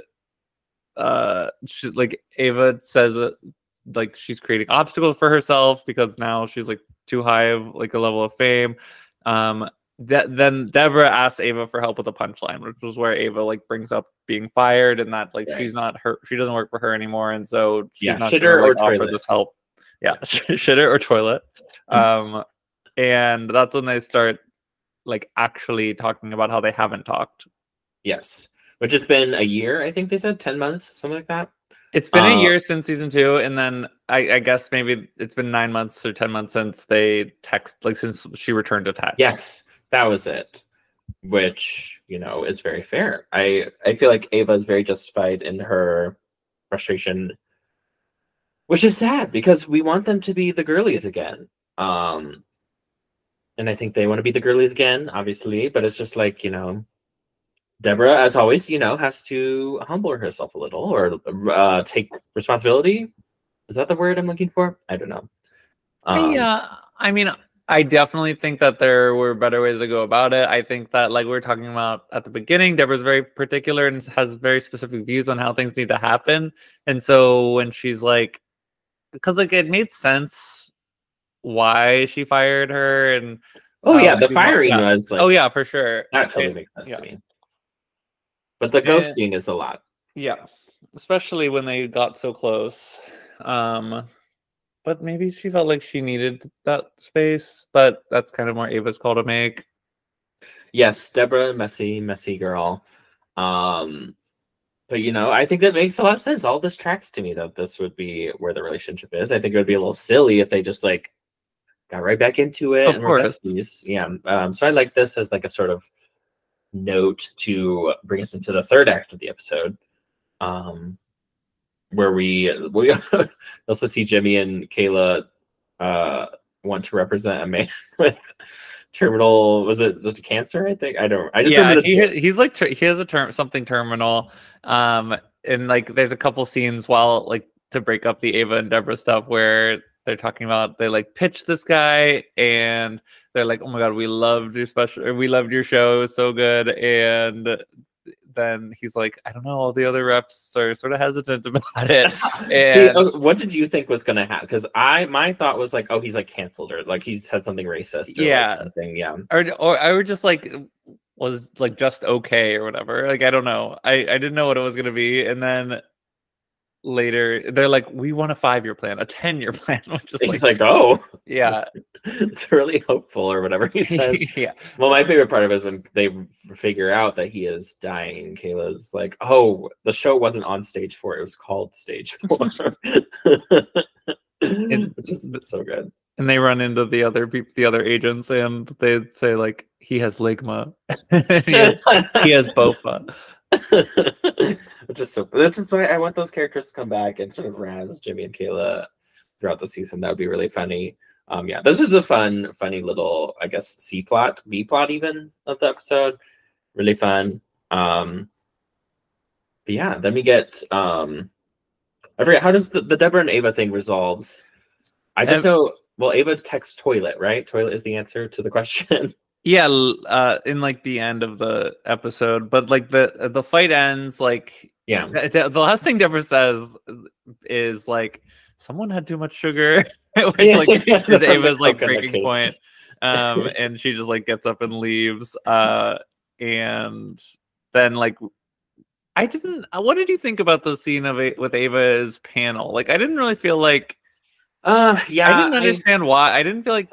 like Ava says that like she's creating obstacles for herself because now she's like too high of like a level of fame. Then Deborah asks Ava for help with a punchline, which was where Ava like brings up being fired and that like she's not her, she doesn't work for her anymore, and so she's not shitter or offer toilet. this help. Yeah, shitter or toilet. And that's when they start like actually talking about how they haven't talked. Yes, which has been a year. I think they said 10 months, something like that. It's been a year since season 2, and then I guess maybe it's been 9 months or 10 months since they since she returned to text. Yes, that was it. Which, you know, is very fair. I feel like Ava is very justified in her frustration, which is sad because we want them to be the girlies again. And I think they want to be the girlies again, obviously, but it's just like, you know, Deborah, as always, you know, has to humble herself a little or take responsibility. Is that the word I'm looking for? I don't know. Yeah, I mean, I definitely think that there were better ways to go about it. I think that, like we were talking about at the beginning, Deborah's very particular and has very specific views on how things need to happen. And so when she's like, because like it made sense why she fired her, and the firing was like, for sure, that totally makes sense to me. But the ghosting is a lot. Yeah, especially when they got so close. But maybe she felt like she needed that space, but that's kind of more Ava's call to make. Yes, Deborah, messy girl. But you know, I think that makes a lot of sense. All this tracks to me that this would be where the relationship is. I think it would be a little silly if they just like got right back into it. Of course. Yeah. So I like this as like a sort of note to bring us into the third act of the episode, where we also see Jimmy and Kayla want to represent a man with terminal, was it the cancer? I think he's like he has a something terminal, and like there's a couple scenes while like to break up the Ava and Deborah stuff where they're talking about, they like pitch this guy and they're like, oh my god, we loved your show, it was so good. And then he's like, I don't know, all the other reps are sort of hesitant about it. And see, what did you think was gonna happen? Because my thought was like, oh, he's like canceled or like he said something racist. Or I would just like was like just okay or whatever. Like I don't know. I didn't know what it was gonna be, and then later they're like, we want a 5-year plan, a 10-year plan, which is like oh yeah, it's really hopeful or whatever he said. Yeah. Well, my favorite part of it is when they figure out that he is dying. Kayla's like, oh, the show wasn't on stage 4, it was called stage 4. Which is so good. And they run into the other people, the other agents, and they say like, he has ligma. he has bofa. Which is so, this is why I want those characters to come back and sort of razz Jimmy and Kayla throughout the season. That would be really funny. Yeah, this is a funny little, I guess, B plot even of the episode. Really fun. But yeah, then we get I forget, how does the Deborah and Ava thing resolves? I just know, well, Ava texts toilet, right? Toilet is the answer to the question. Yeah, in like the end of the episode, but like the fight ends like, yeah. The last thing Deborah says is like, someone had too much sugar, which like is Ava's like breaking point. And she just like gets up and leaves. And then like, what did you think about the scene with Ava's panel? Like, I didn't really feel like, yeah, I didn't understand why. I didn't really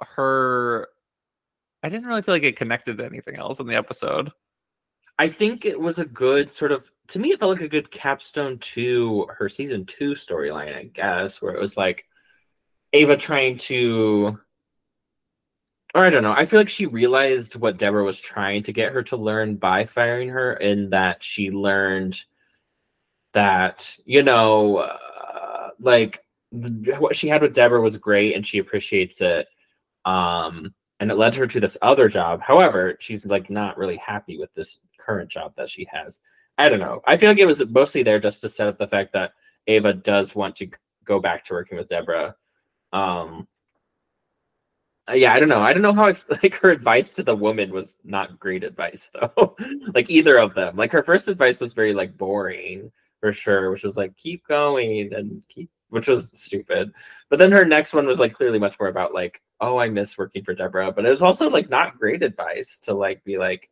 feel like it connected to anything else in the episode. I think it was a good sort of, to me, it felt like a good capstone to her season 2 storyline, I guess, where it was like Ava trying to, or I don't know, I feel like she realized what Deborah was trying to get her to learn by firing her, in that she learned that, you know, like what she had with Deborah was great and she appreciates it. And it led her to this other job. However, she's like not really happy with this current job that she has. I don't know. I feel like it was mostly there just to set up the fact that Ava does want to go back to working with Deborah. Yeah, I don't know. I don't know how like her advice to the woman was not great advice though. Like either of them. Like her first advice was very like boring for sure, which was like keep going and which was stupid. But then her next one was like clearly much more about like, oh, I miss working for Deborah. But it was also like not great advice to like be like,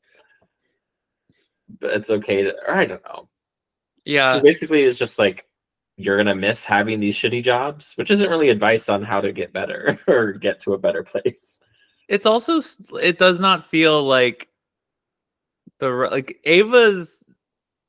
it's okay to, or I don't know. Yeah. So basically it's just like, you're going to miss having these shitty jobs, which isn't really advice on how to get better or get to a better place. It's also, it does not feel like like Ava's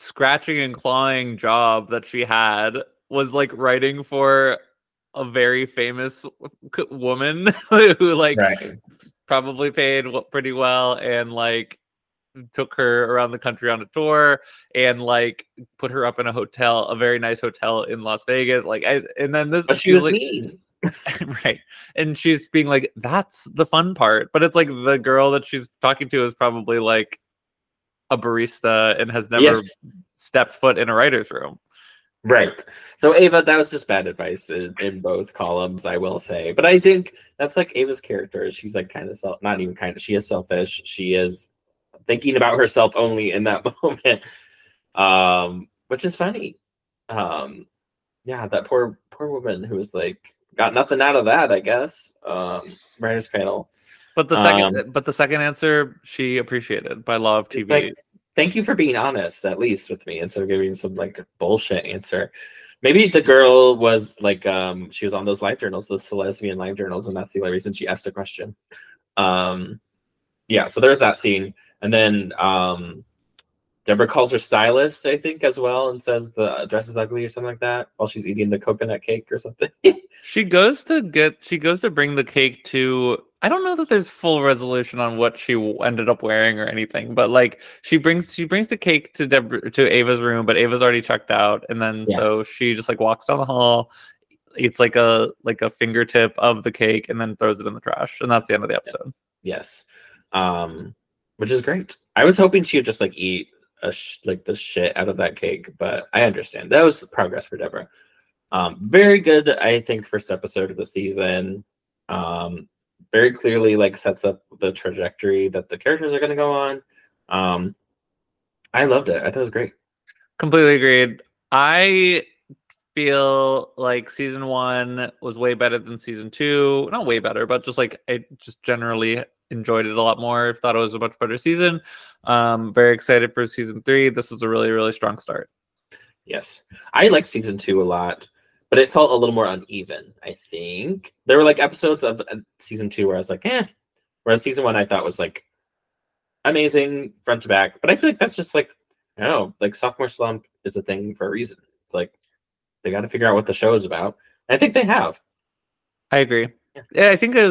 scratching and clawing job that she had was like writing for a very famous woman who like Right. probably paid pretty well and like took her around the country on a tour and like put her up in a hotel, a very nice hotel in Las Vegas. Like, and then this, But she was mean. right. And she's being like, that's the fun part. But it's like the girl that she's talking to is probably like a barista and has never stepped foot in a writer's room. Right. So Ava, that was just bad advice in both columns, I will say. But I think that's like Ava's character. She's like kind of not even kind of, she is selfish. She is thinking about herself only in that moment. Which is funny. Yeah, that poor woman who was like got nothing out of that, I guess. Writers panel. But the second answer she appreciated by law of TV. Like, thank you for being honest, at least with me, instead of giving some like bullshit answer. Maybe the girl was like, she was on those live journals, those lesbian live journals, and that's the only reason she asked a question. Yeah, so there's that scene. And then Deborah calls her stylist, I think, as well, and says the dress is ugly or something like that while she's eating the coconut cake or something. She goes to bring the cake to, I don't know that there's full resolution on what she ended up wearing or anything, but like she brings the cake to Ava's room, but Ava's already checked out, and then so she just like walks down the hall, eats like a fingertip of the cake, and then throws it in the trash, and that's the end of the episode. Yes, which is great. I was hoping she would just like eat like the shit out of that cake, but I understand that was progress for Deborah. Very good, I think, first episode of the season. Very clearly like sets up the trajectory that the characters are going to go on. I loved it. I thought it was great. Completely agreed. I feel like season 1 was way better than season 2. Not way better, but just like I just generally enjoyed it a lot more. Thought it was a much better season. Very excited for season 3. This was a really, really strong start. Yes, I liked season 2 a lot, but it felt a little more uneven. I think there were like episodes of season 2 where I was like, whereas season 1 I thought was like amazing front to back. But I feel like that's just like, I don't know, like sophomore slump is a thing for a reason. It's like they got to figure out what the show is about. And I think they have. I agree. Yeah, I think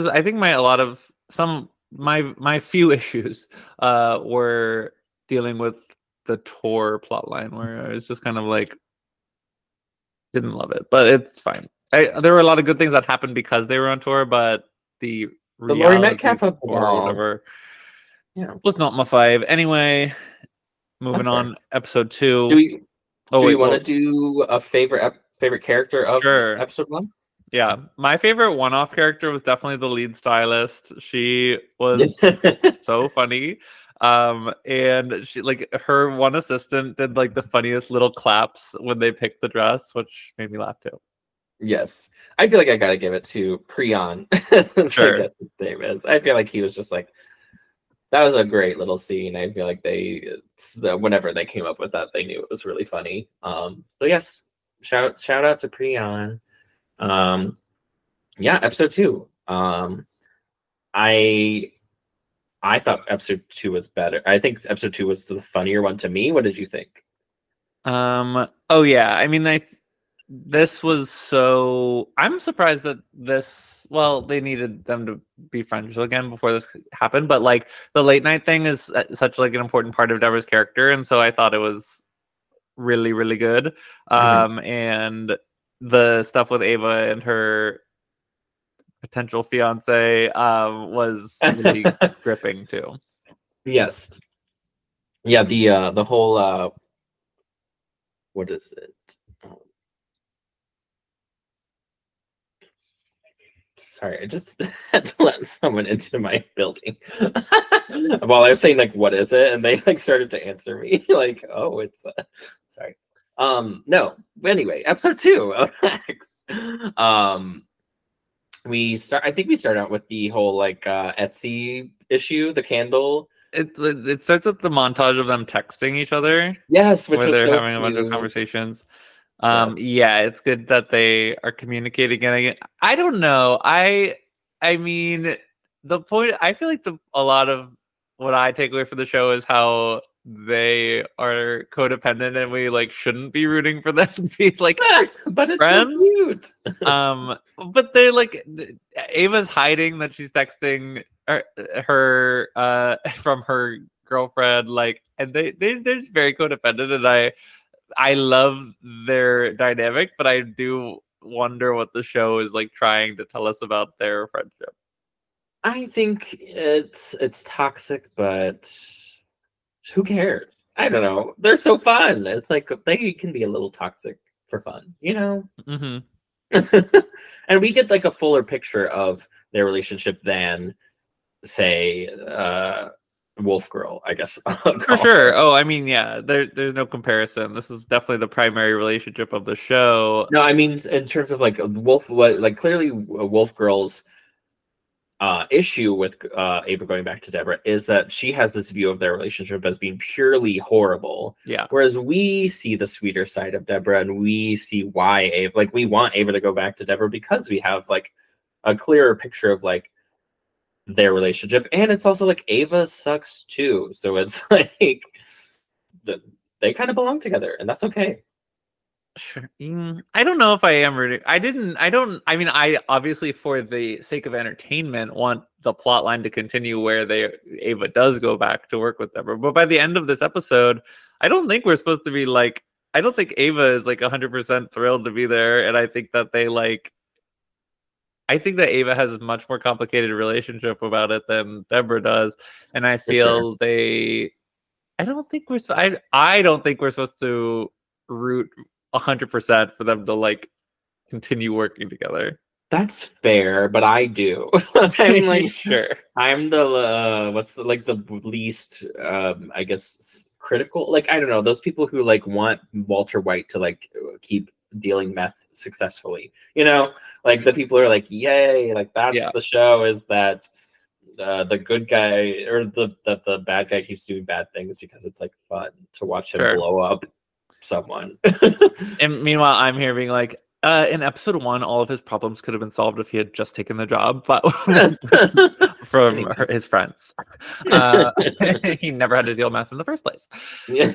my few issues were dealing with the tour plotline, where I was just kind of like didn't love it, but it's fine. There were a lot of good things that happened because they were on tour, but the Laurie Metcalf or whatever was not my fave. Anyway, moving on, episode 2. Do we want to do a favorite character of episode 1? Yeah, my favorite one-off character was definitely the lead stylist. She was so funny. And she, like, her one assistant did like the funniest little claps when they picked the dress, which made me laugh too. Yes, I feel like I gotta give it to Priyan. Sure. I guess his name is. I feel like he was just like, that was a great little scene. I feel like whenever they came up with that, they knew it was really funny. So yes, shout out to Priyan. Yeah, episode 2. I thought episode 2 was better. I think episode 2 was the funnier one to me. What did you think? Oh yeah, I mean, this was so. I'm surprised that they needed them to be friends again before this happened, but like the late night thing is such like an important part of Deborah's character, and so I thought it was really, really good. And the stuff with Ava and her potential fiance was really gripping too. Yes. Yeah, the whole what is it? Sorry, I just had to let someone into my building while I was saying like, what is it? And they like started to answer me like, oh, it's sorry. No, anyway, episode 2 of Hacks. I think we start out with the whole like Etsy issue, the candle. It starts with the montage of them texting each other. Yes, which where they're so having a bunch of conversations. Yeah, it's good that they are communicating again. I don't know. I mean, the point, I feel like a lot of what I take away from the show is how they are codependent and we like shouldn't be rooting for them to be like but it's friends. so cute. But they're like Ava's hiding that she's texting her from her girlfriend, like, and they're just very codependent, and I love their dynamic, but I do wonder what the show is like trying to tell us about their friendship. I think it's toxic, but who cares? I don't know. They're so fun. It's like they can be a little toxic for fun, you know? Mm-hmm. And we get like a fuller picture of their relationship than, say, Wolf Girl, I guess. For sure. Oh, I mean, yeah, there's no comparison. This is definitely the primary relationship of the show. No, I mean, in terms of like clearly Wolf Girl's issue with Ava going back to Deborah is that she has this view of their relationship as being purely horrible. Yeah. Whereas we see the sweeter side of Deborah, and we see why Ava, like, we want Ava to go back to Deborah because we have like a clearer picture of like their relationship. And it's also like Ava sucks too. So it's like they kind of belong together, and that's okay. Sure. I don't know if I am rooting. I mean, I obviously, for the sake of entertainment, want the plot line to continue where Ava does go back to work with Deborah. But by the end of this episode, I don't think we're supposed to be like, I don't think Ava is like 100% thrilled to be there. And I think that I think that Ava has a much more complicated relationship about it than Deborah does. And I feel I don't think we're supposed to root 100% for them to like continue working together. That's fair, but I do. I'm like, sure. I'm the what's the like the least I guess critical. Like, I don't know, those people who like want Walter White to like keep dealing meth successfully. You know, like the people who are like, yay, like that's the show, is that the good guy or the bad guy keeps doing bad things because it's like fun to watch him blow up someone. And meanwhile, I'm here being like, in episode 1, all of his problems could have been solved if he had just taken the job, but from his friends. He never had to deal math in the first place. Yeah.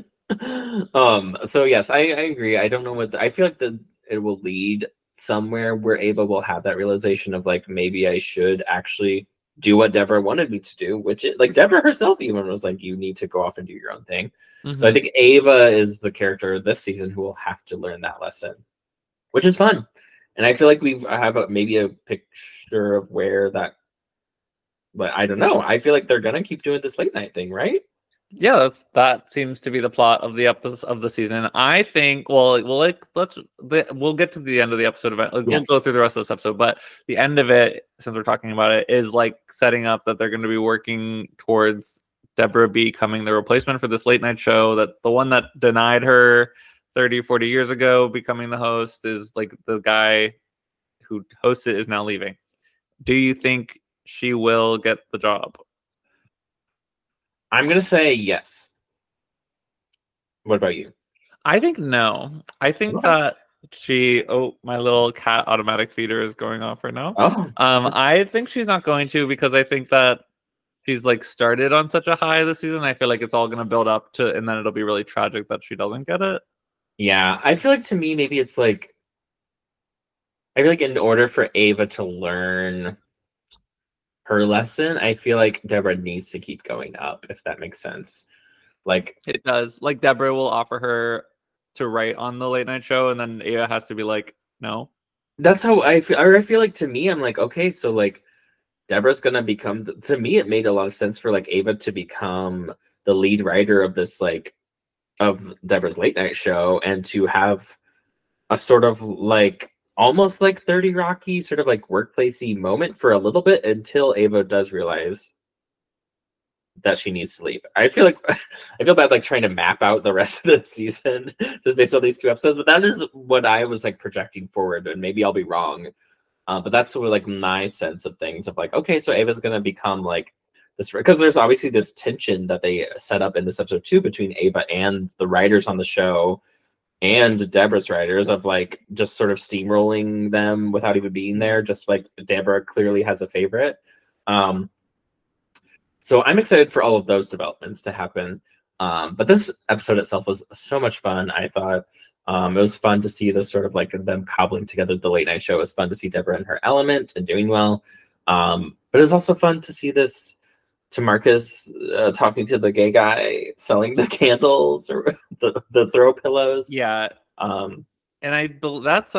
So yes, I agree. I don't know what I feel like it will lead somewhere where Ava will have that realization of like, maybe I should actually do what Deborah wanted me to do, which like Deborah herself even was like, you need to go off and do your own thing. Mm-hmm. So I think Ava is the character this season who will have to learn that lesson, which is fun. And I feel like I have maybe a picture of where that, but I don't know. I feel like they're gonna keep doing this late night thing, right? Yeah, that seems to be the plot of the episode of the season. I think. Well, we'll get to the end of the episode. We'll go through the rest of this episode, but the end of it, since we're talking about it, is like setting up that they're going to be working towards Deborah becoming the replacement for this late night show. That the one that denied her 30, 40 years ago becoming the host is like the guy who hosted is now leaving. Do you think she will get the job? I'm going to say yes. What about you? I think no. I think that my little cat automatic feeder is going off right now. Oh. I think she's not going to, because I think that she's like started on such a high this season. I feel like it's all going to build up to, and then it'll be really tragic that she doesn't get it. Yeah. I feel like, to me, maybe it's like, I feel like in order for Ava to learn her lesson, I feel like Deborah needs to keep going up, if that makes sense. Like, it does. Like, Deborah will offer her to write on the late night show, and then Ava has to be like, no. That's how I feel. Or I feel like, to me, I'm like, okay, so like Deborah's gonna become. To me, it made a lot of sense for like Ava to become the lead writer of this, like, of Deborah's late night show, and to have a sort of like, almost like 30 Rocky sort of like workplacey moment for a little bit, until Ava does realize that she needs to leave. I feel bad like trying to map out the rest of the season just based on these 2 episodes, but that is what I was like projecting forward, and maybe I'll be wrong. But that's sort of like my sense of things, of like, okay, so Ava's going to become like this, because there's obviously this tension that they set up in this episode 2 between Ava and the writers on the show and Deborah's writers, of like just sort of steamrolling them without even being there. Just like Deborah clearly has a favorite. So I'm excited for all of those developments to happen. But this episode itself was so much fun. I thought it was fun to see this sort of like them cobbling together the late night show. It was fun to see Deborah in her element and doing well. But it was also fun to see this, to Marcus talking to the gay guy selling the candles or the throw pillows. Yeah. And that's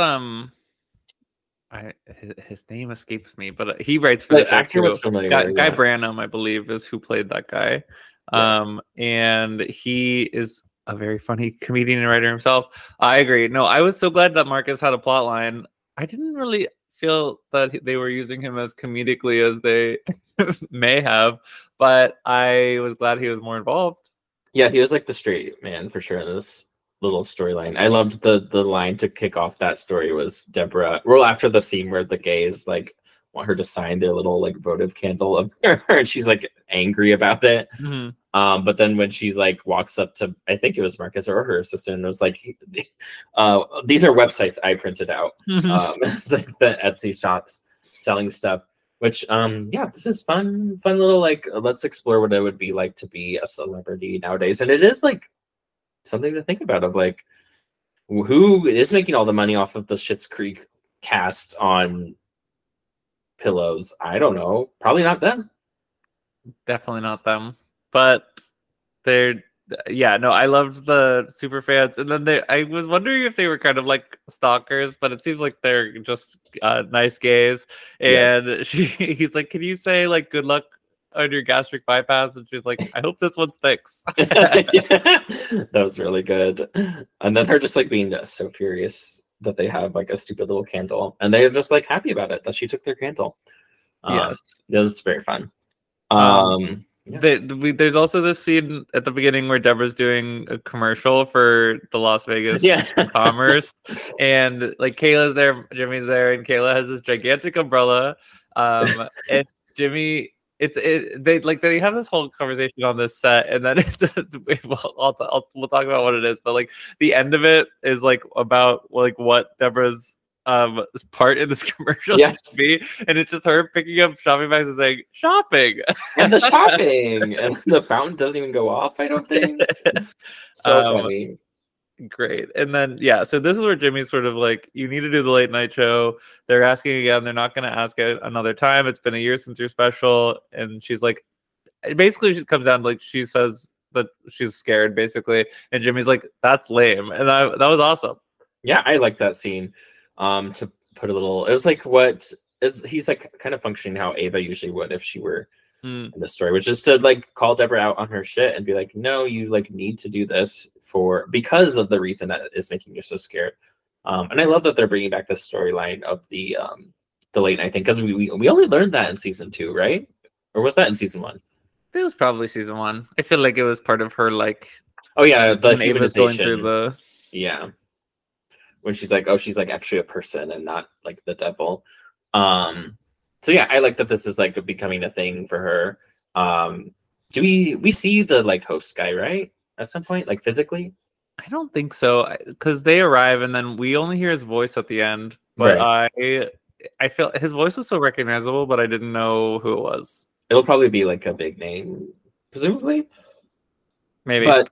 his name escapes me, but he writes for the actor was familiar. Guy Branum, I believe, is who played that guy. Yes. And he is a very funny comedian and writer himself. I agree. No, I was so glad that Marcus had a plot line. I didn't really feel that they were using him as comedically as they may have, but I was glad he was more involved. Yeah, he was like the straight man for sure in this little storyline. I loved the line to kick off that story was Deborah. Well, after the scene where the gays like want her to sign their little like votive candle of her, and she's like angry about it. Mm-hmm. But then when she like walks up to, I think it was Marcus or her assistant, and was like, these are websites I printed out. The Etsy shops selling stuff. Which yeah, this is fun little like let's explore what it would be like to be a celebrity nowadays. And it is like something to think about of like who is making all the money off of the Schitt's Creek cast on pillows. I don't know. Probably not them. Definitely not them. But they're I loved the super fans, and then I was wondering if they were kind of like stalkers, but it seems like they're just nice gays. And yes. He's like, "Can you say like good luck on your gastric bypass?" And she's like, "I hope this one sticks." That was really good. And then her just like being so furious that they have like a stupid little candle, and they're just like happy about it that she took their candle. Yes, it was very fun. Yeah. There's also this scene at the beginning where Deborah's doing a commercial for the Las Vegas Commerce, and like Kayla's there, Jimmy's there, and Kayla has this gigantic umbrella, and Jimmy, they have this whole conversation on this set, and then we'll talk about what it is, but like the end of it is like about like what Deborah's part in this commercial to be, and it's just her picking up shopping bags and saying shopping and the shopping and the fountain doesn't even go off, I don't think. So funny. Great. And then so this is where Jimmy's sort of like, you need to do the late night show. They're asking again, they're not going to ask it another time, it's been a year since your special. And she's like, basically she comes down like, she says that she's scared basically, and Jimmy's like, that's lame. And that was awesome. Yeah, I like that scene. To put a little, it was like he's like kind of functioning how Ava usually would if she were in the story, which is to like call Deborah out on her shit and be like, no, you like need to do this because of the reason that is making you so scared. And I love that they're bringing back this storyline of the late night thing, because we only learned that in season 2, right? Or was that in season 1? It was probably season 1. I feel like it was part of her like. Oh yeah, the humanization. Going through the. Yeah. When she's like, oh, she's like actually a person and not like the devil. So yeah, I like that this is like becoming a thing for her. Do we see the like host guy, right? At some point, like physically? I don't think so, because they arrive and then we only hear his voice at the end. But right. I feel his voice was so recognizable, but I didn't know who it was. It'll probably be like a big name, presumably. Maybe. But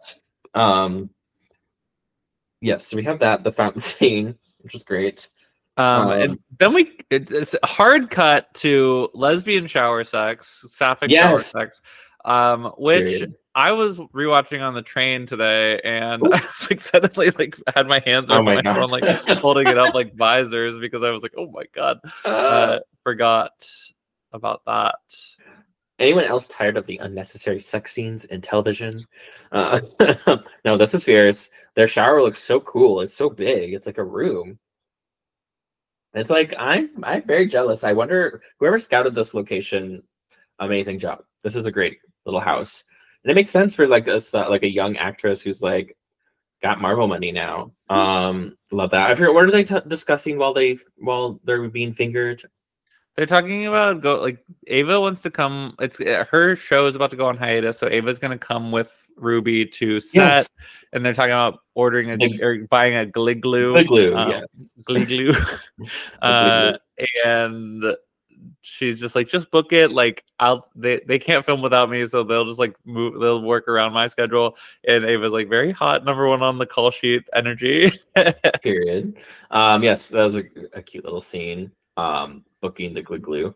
yes, so we have the fountain scene, which was great. And then it's a hard cut to lesbian shower sex, sapphic shower sex, which Period. I was rewatching on the train today, and I was like suddenly like had my hands on my phone, like holding it up like visors, because I was like, oh my god, forgot about that. Anyone else tired of the unnecessary sex scenes in television? No, this was fierce. Their shower looks so cool. It's so big. It's like a room. It's like I'm very jealous. I wonder whoever scouted this location, amazing job. This is a great little house, and it makes sense for like a young actress who's like got Marvel money now. Love that. I forget, what are they discussing while they're being fingered? They're talking about Ava wants to come. Her show is about to go on hiatus, so Ava's gonna come with Ruby to set, and they're talking about ordering or buying a Gliggloo. Gliggloo, yes. Gliggloo. And she's just like, just book it. Like they can't film without me, so they'll just like move. They'll work around my schedule. And Ava's like very hot, #1 on the call sheet energy. Period. Yes, that was a cute little scene. Booking the glue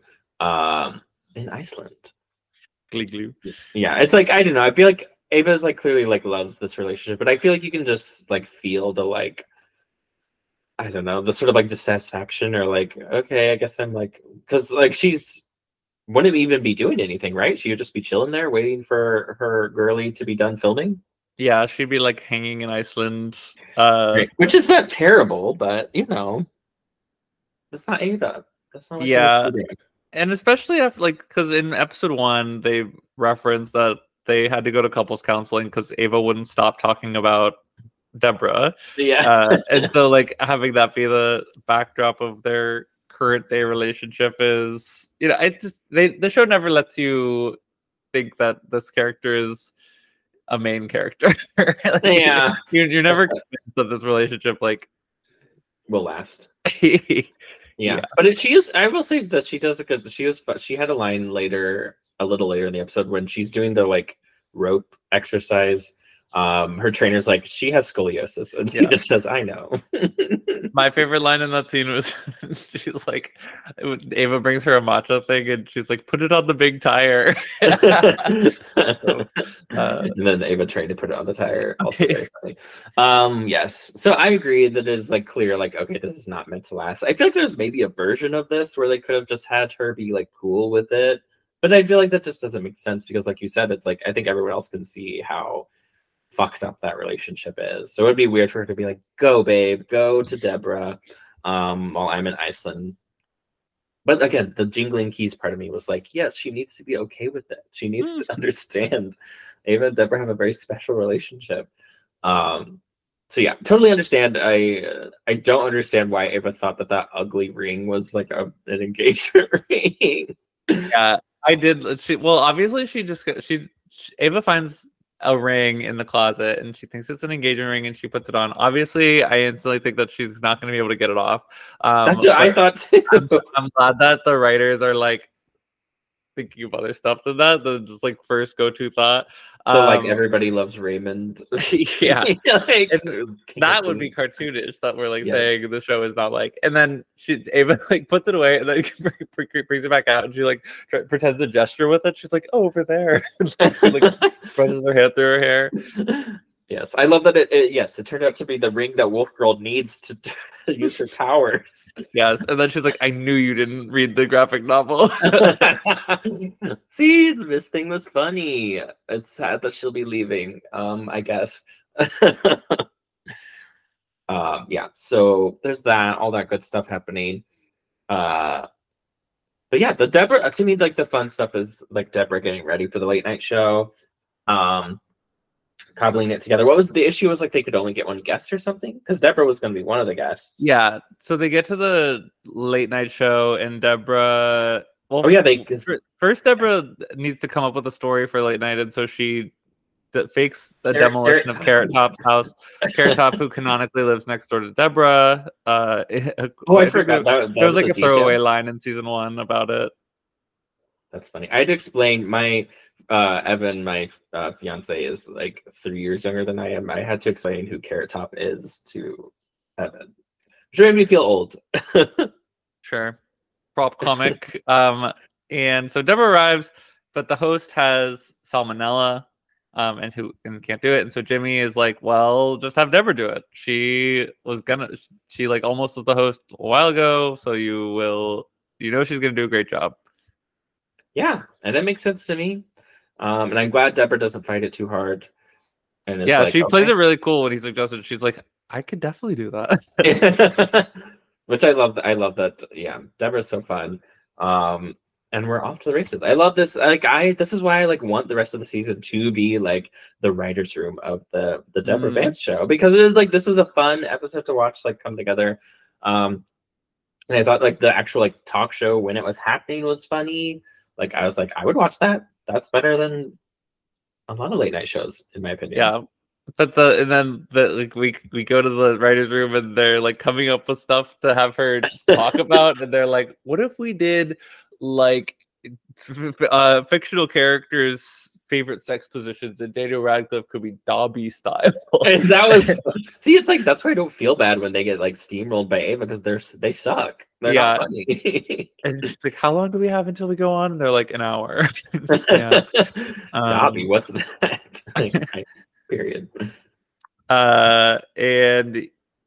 in Iceland. Glue. Yeah, it's like, I don't know. I feel like Ava's like clearly like loves this relationship, but I feel like you can just like feel the like, I don't know, the sort of like dissatisfaction, or like, okay, I guess I'm like, because like she's wouldn't even be doing anything, right? She would just be chilling there waiting for her girly to be done filming. Yeah, she'd be like hanging in Iceland. Right. Which is not terrible, but you know, that's not Ava. That's not what she was doing. And especially after, like, because in episode 1 they referenced that they had to go to couples counseling because Ava wouldn't stop talking about Deborah. Yeah. And so like having that be the backdrop of their current day relationship is, you know, it just the show never lets you think that this character is a main character. Like, yeah. You're never convinced that this relationship like will last. Yeah. But she is, I will say that she does a good, she had a line later, a little later in the episode, when she's doing the like rope exercise. Her trainer's like, she has scoliosis, and she just says, I know. My favorite line in that scene was she's like, Ava brings her a matcha thing and she's like, put it on the big tire. So, and then Ava tried to put it on the tire. Also very funny. Yes, so I agree that it is like clear, like, okay, this is not meant to last. I feel like there's maybe a version of this where they could have just had her be like cool with it, but I feel like that just doesn't make sense, because like you said, it's like, I think everyone else can see how fucked up that relationship is. So it'd be weird for her to be like, go babe, go to Deborah, while I'm in Iceland. But again, the jingling keys part of me was like, yes, she needs to be okay with it. She needs to understand Ava and Deborah have a very special relationship. So yeah, totally understand. I don't understand why Ava thought that ugly ring was like an engagement ring. Yeah, I did. Well, obviously Ava finds a ring in the closet and she thinks it's an engagement ring and she puts it on. Obviously, I instantly think that she's not going to be able to get it off. That's what I thought too. I'm glad that the writers are like thinking of other stuff than that. The just like first go-to thought. So like everybody loves Raymond. Yeah, like, that would be cartoonish. That we're like saying the show is not like. And then Ava like puts it away and then brings it back out and she like pretends to gesture with it. She's like, oh, over there. She like brushes her hand through her hair. Yes, I love that it turned out to be the ring that Wolf Girl needs to use her powers. Yes, and then she's like, I knew you didn't read the graphic novel. See, this thing was funny. It's sad that she'll be leaving, I guess. Yeah, so there's that, all that good stuff happening. But yeah, the Deborah, to me, like the fun stuff is like Deborah getting ready for the late night show. Cobbling it together. What was the issue? Was like they could only get one guest or something, because Deborah was going to be one of the guests. Yeah, so they get to the late night show and Deborah, well, first Deborah needs to come up with a story for late night, and so she fakes the demolition of Carrot Top's house. Carrot Top, who canonically lives next door to Deborah. I forgot that there was like a throwaway line in season 1 about it. That's funny. I had to explain my Evan, my fiance, is like 3 years younger than I am. I had to explain who Carrot Top is to Evan, which made me feel old. Sure. Prop comic. And so Deborah arrives, but the host has salmonella, and can't do it. And so Jimmy is like, well, just have Deborah do it. She like almost was the host a while ago, so she's gonna do a great job. Yeah, and that makes sense to me. And I'm glad Deborah doesn't fight it too hard. And yeah, like, she plays it really cool when he suggested. She's like, I could definitely do that. Which I love. I love that. Yeah, Deborah's so fun. And we're off to the races. I love this. This is why I like want the rest of the season to be like the writers' room of the Deborah Vance show, because it is like, this was a fun episode to watch like come together. And I thought like the actual like talk show when it was happening was funny. Like I was like, I would watch that. That's better than a lot of late night shows, in my opinion. Yeah, but like we go to the writers' room and they're like coming up with stuff to have her talk about, and they're like, what if we did like fictional characters' favorite sex positions, and Daniel Radcliffe could be Dobby style. And that was see, it's like that's why I don't feel bad when they get like steamrolled by Ava because they suck. They're not funny. And she's like, "How long do we have until we go on?" And they're like, "An hour." Yeah. Dobby, what's that? Period. And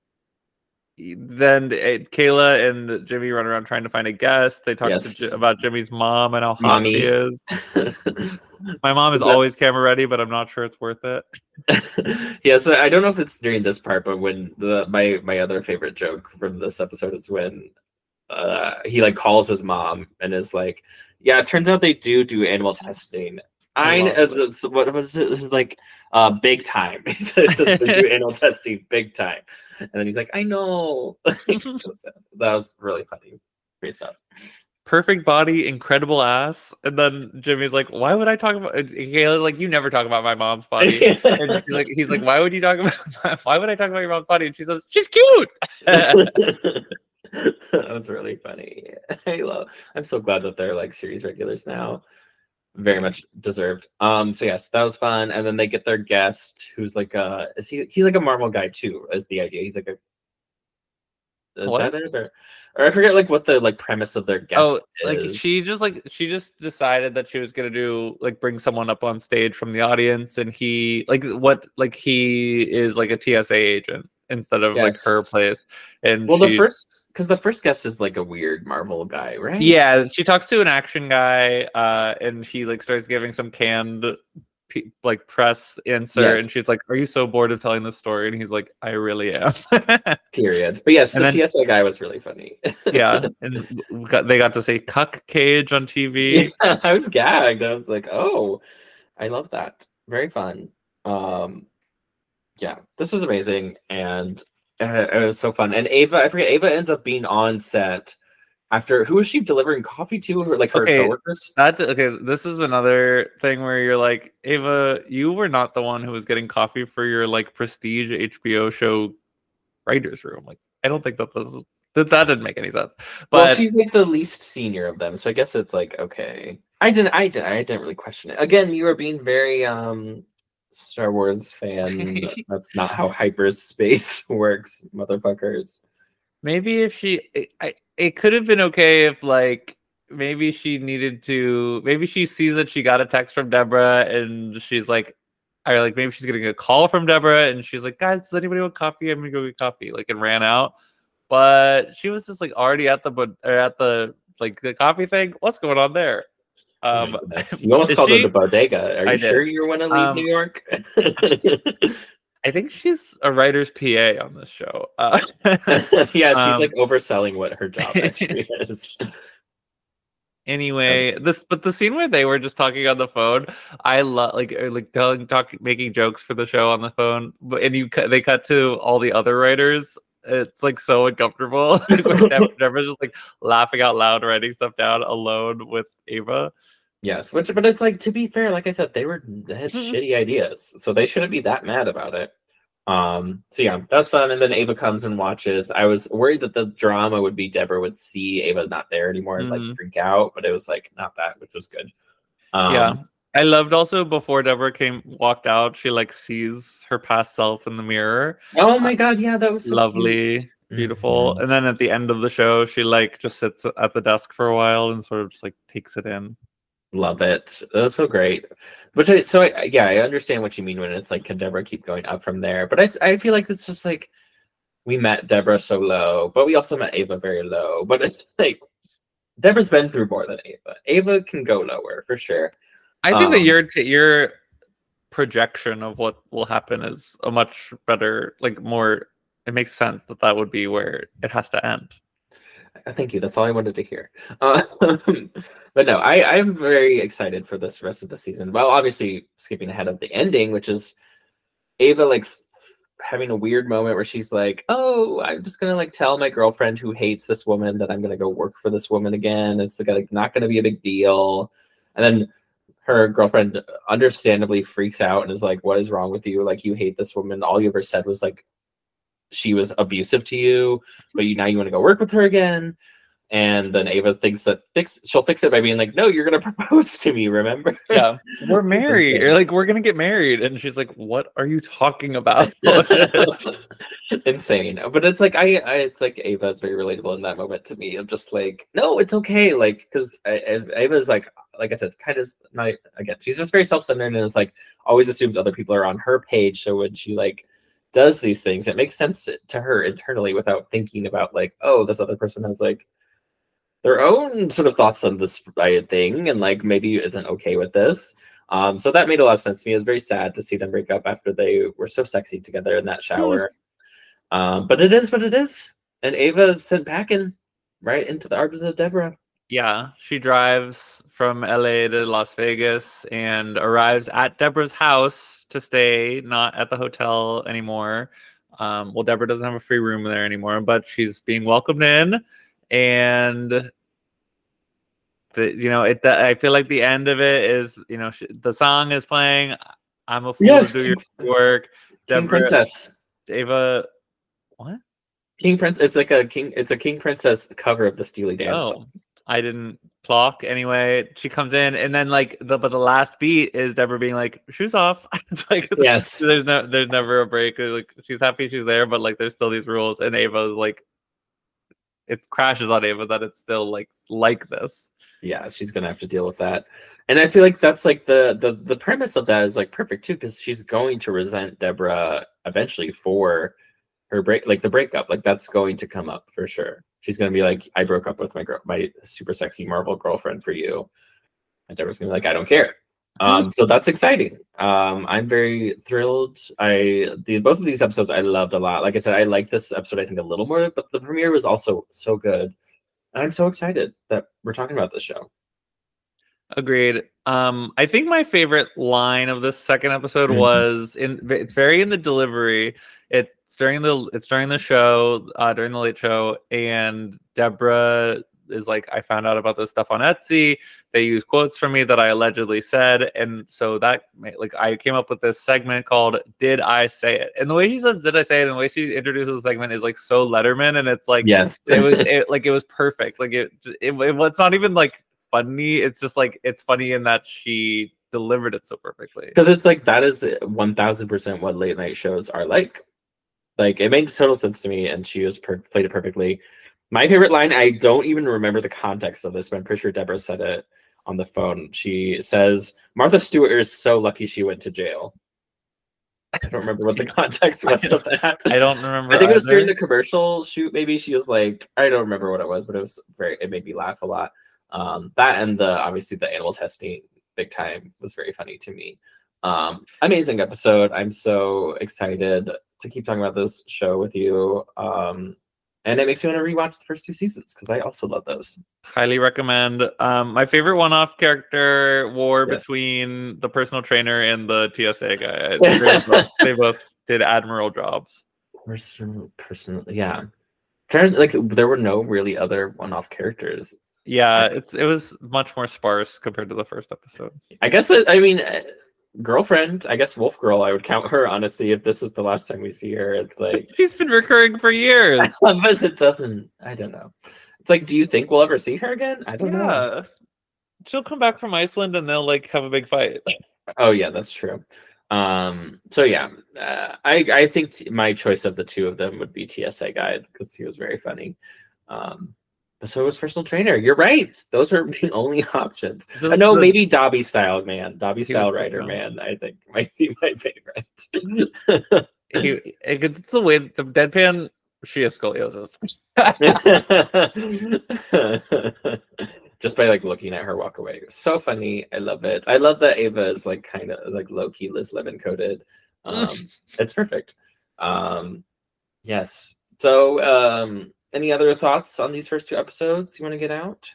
then Kayla and Jimmy run around trying to find a guest. They talk about Jimmy's mom and how hot she is. My mom is always camera ready, but I'm not sure it's worth it. Yes, I don't know if it's during this part, but when my other favorite joke from this episode is when he like calls his mom and is like, "Yeah, it turns out they do animal testing." What was it? This is like big time. He says they do animal testing big time. And then he's like, "I know." So sad. That was really funny. Great stuff. Perfect body, incredible ass. And then Jimmy's like, "Why would I talk about?" Kayla's like, "You never talk about my mom's body." And he's like, "Why would you talk about? Why would I talk about your mom's body?" And she says, "She's cute." That was really funny. I'm so glad that they're like series regulars now. Very much deserved. So yes, that was fun. And then they get their guest, who's like he's like a Marvel guy too, is the idea. He's like that it? Or I forget like what the like premise of their guest is. Like she just decided that she was gonna do like bring someone up on stage from the audience, and he is like a TSA agent instead of like her place. And the first guest is like a weird Marvel guy, right? Yeah, she talks to an action guy, and he like starts giving some canned like press insert, and she's like, "Are you so bored of telling this story?" And he's like, "I really am." Period. But yes, the TSA guy was really funny. Yeah, and they got to say "cuck cage" on TV. Yeah, I was gagged. I was like, "Oh, I love that." Very fun. Yeah, this was amazing, and it was so fun. And Ava ends up being on set after, who was she delivering coffee to? Her coworkers? This is another thing where you're like, Ava, you were not the one who was getting coffee for your like prestige HBO show writer's room. Like, I don't think that didn't make any sense. But she's like the least senior of them, so I guess it's like, okay. I didn't really question it. Again, you are being very Star Wars fan. That's not how hyperspace works, motherfuckers. Maybe if it could have been okay if like maybe she sees that she got a text from Deborah and she's like, maybe she's getting a call from Deborah and she's like, "Guys, does anybody want coffee? I'm gonna go get coffee," like, and ran out. But she was just like already at the coffee thing. What's going on there? You almost called it the bodega. Are you sure you want to leave New York? I think she's a writer's PA on this show. Yeah, she's like overselling what her job actually is. Anyway, the scene where they were just talking on the phone, I love making jokes for the show on the phone, they cut to all the other writers. It's like so uncomfortable. Deborah's just like laughing out loud, writing stuff down alone with Ava. Yes, but it's like, to be fair, like I said, they had shitty ideas, so they shouldn't be that mad about it. So yeah, that was fun. And then Ava comes and watches. I was worried that the drama would be Deborah would see Ava not there anymore and like freak out, but it was like not that, which was good. Yeah, I loved also before Deborah walked out, she like sees her past self in the mirror. Oh my god, yeah, that was so lovely. Cute. Beautiful. And then at the end of the show, she like just sits at the desk for a while and sort of just like takes it in. Love it. That was so great. I understand what you mean when it's like, can Deborah keep going up from there? But I feel like it's just like, we met Deborah so low, but we also met Ava very low. But it's like, Deborah's been through more than Ava. Ava can go lower for sure. I think that your projection of what will happen is a much better, like more. It makes sense that would be where it has to end. Thank you. That's all I wanted to hear. But no, I'm very excited for this rest of the season. Well, obviously skipping ahead of the ending, which is Ava like having a weird moment where she's like, "Oh, I'm just gonna like tell my girlfriend who hates this woman that I'm gonna go work for this woman again. It's like not gonna be a big deal." And then her girlfriend understandably freaks out and is like, "What is wrong with you? Like, you hate this woman. All you ever said was like she was abusive to you, but now you want to go work with her again." And then Ava thinks that she'll fix it by being like, no, you're gonna propose to me, remember? Yeah, we're married. Or like, we're gonna get married. And she's like, what are you talking about? Insane. But it's like it's like Ava is very relatable in that moment to me. I'm just like, no, it's okay. Like, because Ava's like I said, kind of not, again, she's just very self-centered and is like always assumes other people are on her page. So when she like does these things, it makes sense to her internally without thinking about like, oh, this other person has like their own sort of thoughts on this thing and like maybe isn't okay with this. So that made a lot of sense to me. It was very sad to see them break up after they were so sexy together in that shower. But it is what it is. And Ava is sent packing right into the arms of Deborah. Yeah, she drives from LA to Las Vegas and arrives at Deborah's house to stay, not at the hotel anymore. Well, Deborah doesn't have a free room there anymore, but she's being welcomed in. And I feel like the end of it is, the song is playing. I'm a fool to do your work. King Princess. Ava, what? King Prince. It's like a King. It's a King Princess cover of the Steely Dan song. I didn't clock. Anyway, she comes in, and then like the last beat is Deborah being like, "Shoes off." It's like, yes, there's never a break. Like, she's happy she's there, but like there's still these rules, and Ava's like, it crashes on Ava that it's still like this. Yeah, she's gonna have to deal with that. And I feel like that's like the premise of that is like perfect too, because she's going to resent Deborah eventually for her the breakup. Like that's going to come up for sure. She's gonna be like, I broke up with my super sexy Marvel girlfriend for you. And Deborah's gonna be like, I don't care. So that's exciting. I'm very thrilled. Both of these episodes I loved a lot. Like I said, I like this episode I think a little more, but the premiere was also so good. And I'm so excited that we're talking about this show. Agreed. I think my favorite line of this second episode was it's very in the delivery. It's during the show, during the late show, and Deborah is like, I found out about this stuff on Etsy. They use quotes from me that I allegedly said, and so that like I came up with this segment called "Did I Say It?" And the way she says "Did I Say It?" and the way she introduces the segment is like so Letterman, and it's like, yes, it was perfect. Like it was not even like funny. It's just like it's funny in that she delivered it so perfectly. Because it's like that is 1000% what late night shows are like. Like it makes total sense to me, and she was played it perfectly. My favorite line, I don't even remember the context of this, but I'm pretty sure Deborah said it on the phone. She says, Martha Stewart is so lucky she went to jail. I don't remember what the context was of that. I don't remember. I think it was during the commercial shoot. Maybe she was like, I don't remember what it was, but it made me laugh a lot. That and obviously the animal testing big time was very funny to me. Amazing episode. I'm so excited to keep talking about this show with you. And it makes me want to rewatch the first 2 seasons because I also love those. Highly recommend. My favorite one-off character war between the personal trainer and the TSA guy. They both did admirable jobs. Personal, yeah. Like there were no really other one-off characters. Yeah, it was much more sparse compared to the first episode. I guess girlfriend, I guess Wolf Girl, I would count her, honestly, if this is the last time we see her. It's like she's been recurring for years. But it doesn't, I don't know. It's like, do you think we'll ever see her again? I don't know. She'll come back from Iceland and they'll like have a big fight. Oh yeah, that's true. So yeah, I think my choice of the 2 of them would be TSA Guide because he was very funny. So was personal trainer. You're right. Those are the only options. No, maybe Dobby style man. Dobby style writer man, I think might be my favorite. It's the way the deadpan, she has scoliosis. Just by like looking at her walk away. So funny. I love it. I love that Ava is like kind of like low-key Liz Lemon coated. It's perfect. Yes. So any other thoughts on these first 2 episodes you want to get out?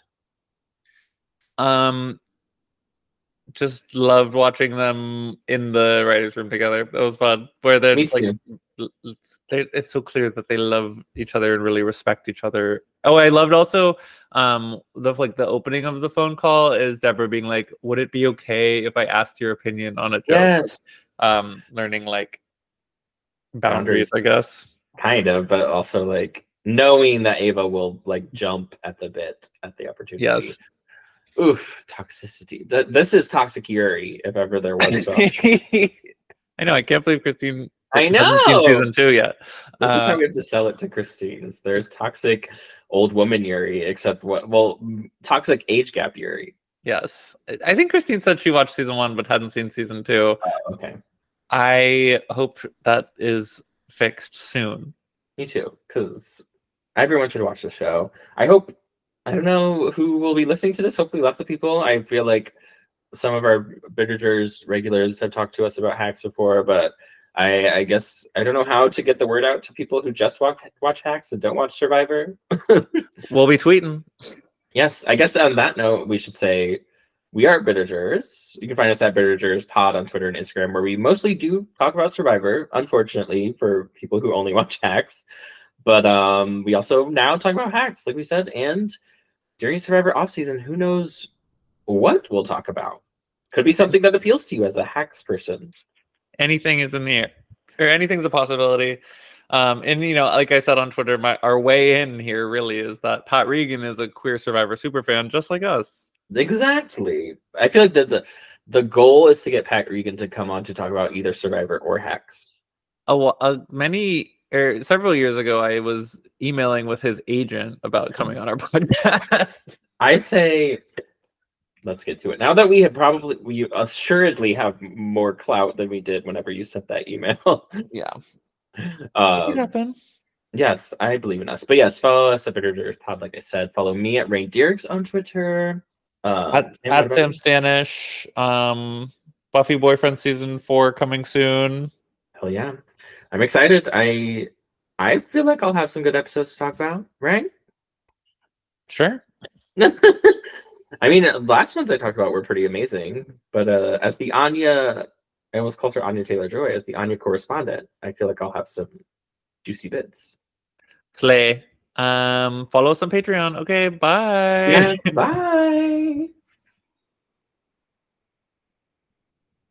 Just loved watching them in the writers' room together. That was fun. Where they're just, like, it's so clear that they love each other and really respect each other. Oh, I loved also the opening of the phone call is Deborah being like, "Would it be okay if I asked your opinion on a joke?" Yes. Learning like boundaries, I guess. Kind of, but also like knowing that Ava will like jump at the bit at the opportunity. Yes. Oof, toxicity. This is toxic Yuri, if ever there was. I know. I can't believe Christine. I know. Hasn't seen season 2 yet. This is how we have to sell it to Christine. There's toxic old woman Yuri, except toxic age gap Yuri. Yes, I think Christine said she watched season 1 but hadn't seen season 2. Oh, okay. I hope that is fixed soon. Me too, because everyone should watch the show. I hope. I don't know who will be listening to this. Hopefully, lots of people. I feel like some of our Bingers regulars have talked to us about Hacks before, but I guess I don't know how to get the word out to people who just watch Hacks and don't watch Survivor. We'll be tweeting. Yes, I guess on that note, we should say we are Bittergers. You can find us at Bittergers Pod on Twitter and Instagram, where we mostly do talk about Survivor, unfortunately, for people who only watch Hacks. But we also now talk about Hacks, like we said, and during Survivor offseason, who knows what we'll talk about. Could be something that appeals to you as a Hacks person. Anything is in the air, or anything's a possibility. And like I said on Twitter, our way in here really is that Pat Regan is a queer Survivor superfan, just like us. Exactly. I feel like the goal is to get Pat Regan to come on to talk about either Survivor or Hacks. Several years ago, I was emailing with his agent about coming on our podcast. I say, let's get to it. Now that we assuredly have more clout than we did whenever you sent that email. Yeah. It happened. Yes, I believe in us. But yes, follow us at Bittergers Pod, like I said. Follow me at Ray Dirks on Twitter. At Sam Stanish. Buffy Boyfriend season 4 coming soon. Hell yeah. I'm excited. I feel like I'll have some good episodes to talk about, right? Sure. I mean, last ones I talked about were pretty amazing, but as the Anya, I almost called her Anya Taylor-Joy, as the Anya correspondent, I feel like I'll have some juicy bits. Slay. Follow us on Patreon. Okay, bye. Yes, bye.